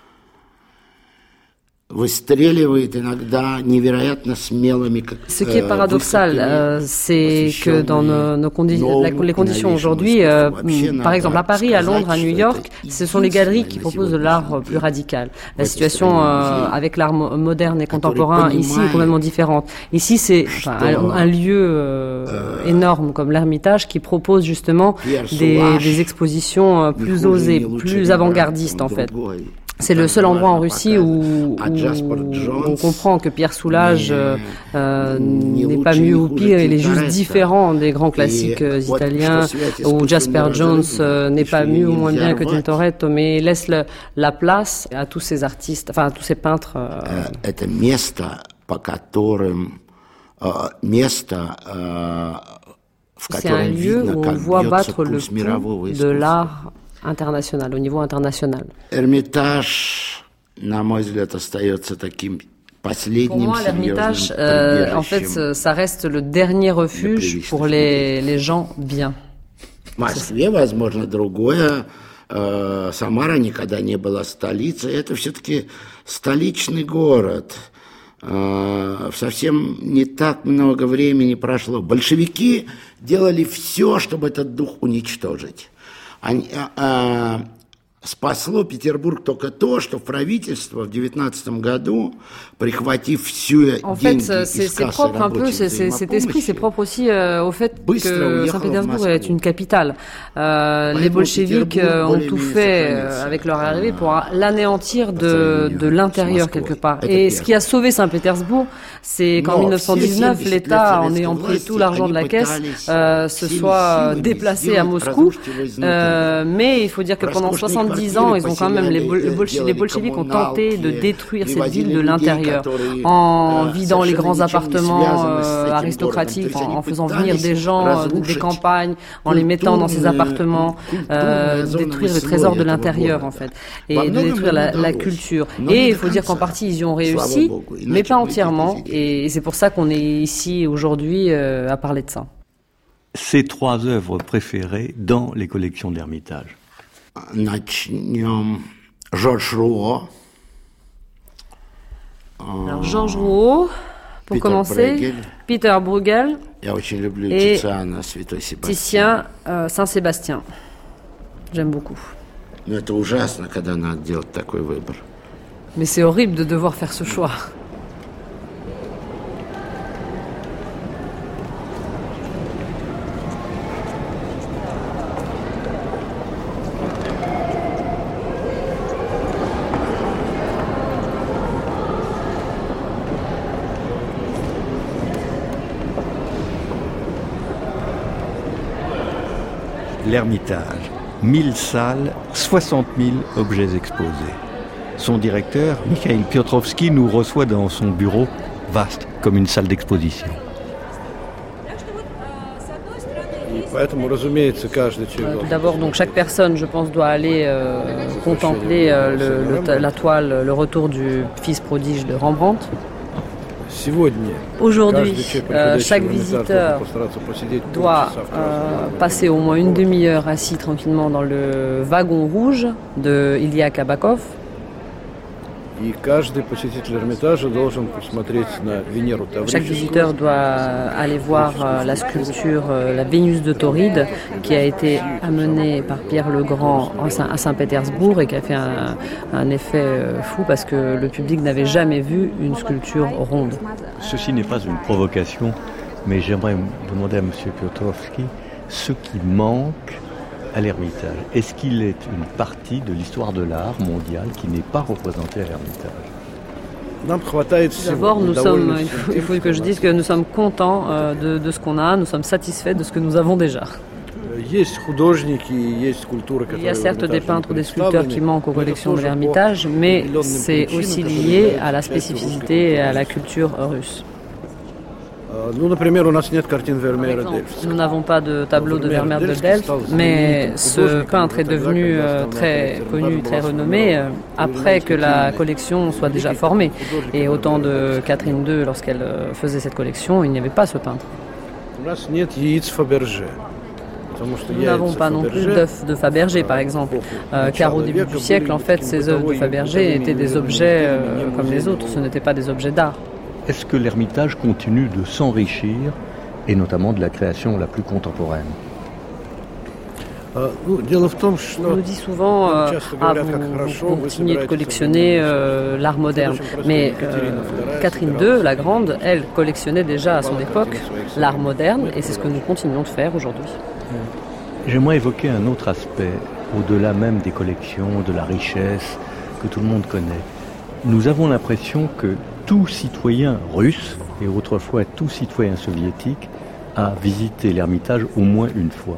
выстреливает иногда невероятно смелыми, как Ce qui est paradoxal, euh, c'est que dans nos, nos condi la, les conditions aujourd'hui, euh, par exemple à Paris, à Londres, à New York, ce sont les galeries qui proposent de l'art plus radical. La situation euh, avec l'art mo moderne et contemporain ici est complètement différente. Ici, c'est enfin, un, un lieu euh, énorme comme l'Ermitage qui propose justement des, des expositions plus osées, plus avant-gardistes en fait. C'est le seul endroit en Russie où, où on comprend que Pierre Soulages euh, euh, n'est pas mieux ou pire, il est juste différent des grands classiques euh, italiens, ou Jasper Jones euh, n'est pas mieux ou moins bien que Tintoretto, mais il laisse le, la place à tous ces artistes, enfin à tous ces peintres. Euh, C'est un lieu où on voit battre le pouls de l'art international, au niveau international. Эрмитаж, на мой взгляд, остается таким последним. Pour moi, l'Ermitage, euh, en fait, ça reste le dernier refuge pour les, les gens bien. В Москве, возможно, другое. Самара никогда не была столицей. Это все-таки столичный город. Совсем не так много времени прошло. Большевики делали все, чтобы этот дух уничтожить. Они, а, спасло Петербург только то, что правительство в девятнадцатом году, прихватив всю en fait, c'est, c'est propre un peu, c'est, c'est, cet esprit, c'est propre aussi euh, au fait que Saint-Pétersbourg est une capitale. Euh, les bolcheviks euh, ont tout fait euh, avec leur arrivée pour l'anéantir de, de l'intérieur quelque part. Et ce qui a sauvé Saint-Pétersbourg, c'est qu'en mille neuf cent dix-neuf, l'État, en ayant pris tout l'argent de la caisse, euh, se soit déplacé à Moscou. Euh, mais il faut dire que pendant soixante-dix ans, ils ont quand même, les, bolche, les bolcheviks ont tenté de détruire cette ville de l'intérieur, en vidant les grands appartements euh, aristocratiques, en, en faisant venir des gens euh, des campagnes, en les mettant dans ces appartements, euh, détruire le trésor de l'intérieur en fait, et de détruire la, la culture. Et il faut dire qu'en partie ils y ont réussi, mais pas entièrement, et c'est pour ça qu'on est ici aujourd'hui euh, à parler de ça. Ces trois œuvres préférées dans les collections de l'Ermitage. Начнем Georges Rouault. Alors Georges Rouault, pour Peter commencer, Bruegel. Peter Bruegel et Titien euh, Saint-Sébastien. J'aime beaucoup. Mais c'est horrible de devoir faire ce choix. L'Ermitage, mille salles, soixante mille objets exposés. Son directeur, Mikhail Piotrowski, nous reçoit dans son bureau, vaste comme une salle d'exposition. Tout d'abord, donc chaque personne, je pense, doit aller euh, contempler euh, le, le, la toile, le retour du fils prodige de Rembrandt. Aujourd'hui, euh, chaque visiteur doit euh, passer au moins une demi-heure assis tranquillement dans le wagon rouge de Ilya Kabakov. Chaque visiteur doit aller voir la sculpture, la Vénus de Tauride, qui a été amenée par Pierre le Grand à Saint-Pétersbourg et qui a fait un, un effet fou parce que le public n'avait jamais vu une sculpture ronde. Ceci n'est pas une provocation, mais j'aimerais demander à M. Piotrowski ce qui manque à l'Ermitage. Est-ce qu'il est une partie de l'histoire de l'art mondial qui n'est pas représentée à l'Ermitage? D'abord, nous sommes, il faut, il faut que je dise que nous sommes contents euh, de, de ce qu'on a, nous sommes satisfaits de ce que nous avons déjà. Il y a certes des peintres ou des sculpteurs qui manquent aux collections de l'Ermitage, mais c'est aussi lié à la spécificité et à la culture russe. Nous n'avons pas de tableau de Vermeer de Delft, mais ce peintre est devenu très connu, très renommé après que la collection soit déjà formée. Et au temps de Catherine deux, lorsqu'elle faisait cette collection, il n'y avait pas ce peintre. Nous n'avons pas non plus d'œufs de Fabergé, par exemple, euh, car au début du siècle, en fait, ces œuvres de Fabergé étaient des objets euh, comme les autres, ce n'étaient pas des objets d'art. Est-ce que l'Ermitage continue de s'enrichir, et notamment de la création la plus contemporaine? On nous dit souvent euh, ah, vous, vous continuez de collectionner euh, l'art moderne. Mais euh, Catherine deux, la Grande, elle collectionnait déjà à son époque l'art moderne, et c'est ce que nous continuons de faire aujourd'hui. J'aimerais évoquer un autre aspect, au-delà même des collections, de la richesse que tout le monde connaît. Nous avons l'impression que tout citoyen russe, et autrefois tout citoyen soviétique, a visité l'Ermitage au moins une fois.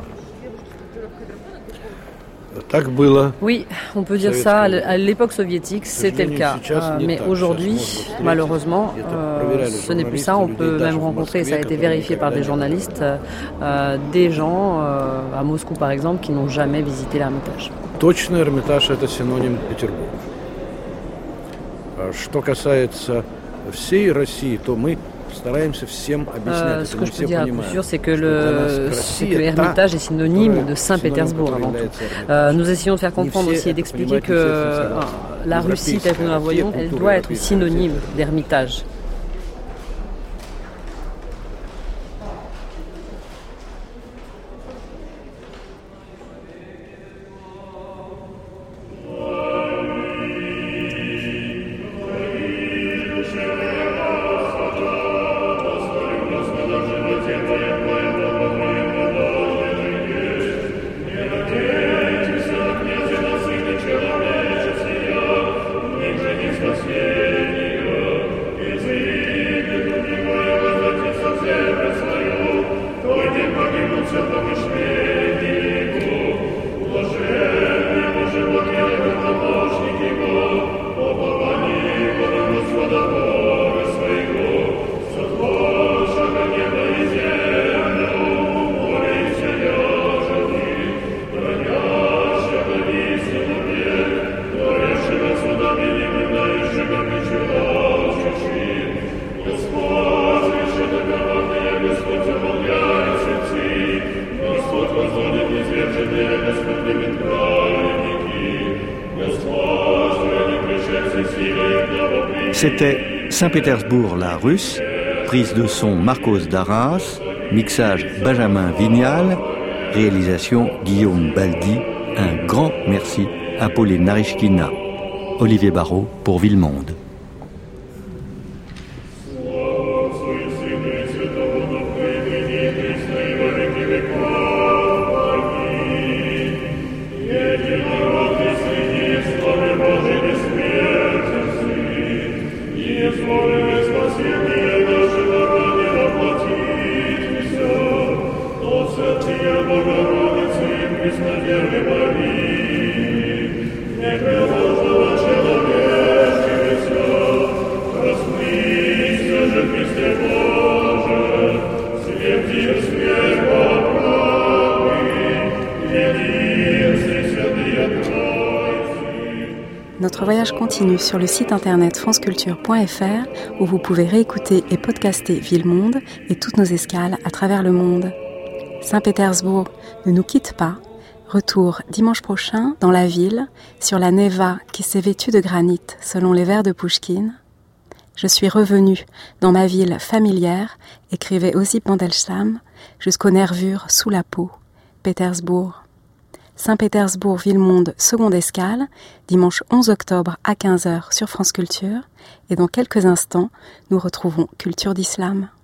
Oui, on peut dire ça. À l'époque soviétique, c'était le cas. Euh, mais aujourd'hui, malheureusement, euh, ce n'est plus ça. On peut même rencontrer, ça a été vérifié par des journalistes, euh, des gens euh, à Moscou, par exemple, qui n'ont jamais visité l'Ermitage. Точно, Эрмитаж – это синоним Петербурга. Что касается всей России, то мы стараемся всем объяснять. Euh, ce que je peux dire à coup sûr, c'est que le c'est que l'Ermitage est synonyme de Saint-Pétersbourg avant tout. Euh, nous essayons de faire comprendre aussi et d'expliquer que euh, la Russie telle que nous la voyons, elle doit être synonyme d'Ermitage. C'était Saint-Pétersbourg, la Russe, prise de son Marcos Darras, mixage Benjamin Vignal, réalisation Guillaume Baldi. Un grand merci à Pauline Narishkina. Olivier Barrault pour Villemonde. Notre voyage continue sur le site internet franceculture point f r où vous pouvez réécouter et podcaster Villemonde et toutes nos escales à travers le monde. Saint-Pétersbourg, ne nous quitte pas, Retour dimanche prochain dans la ville, sur la Neva qui s'est vêtue de granit selon les vers de Pouchkine. Je suis revenu dans ma ville familière, écrivait Osip Mandelstam, jusqu'aux nervures sous la peau, Pétersbourg. Saint-Pétersbourg, Ville-Monde, seconde escale, dimanche onze octobre à quinze heures sur France Culture. Et dans quelques instants, nous retrouvons Culture d'Islam.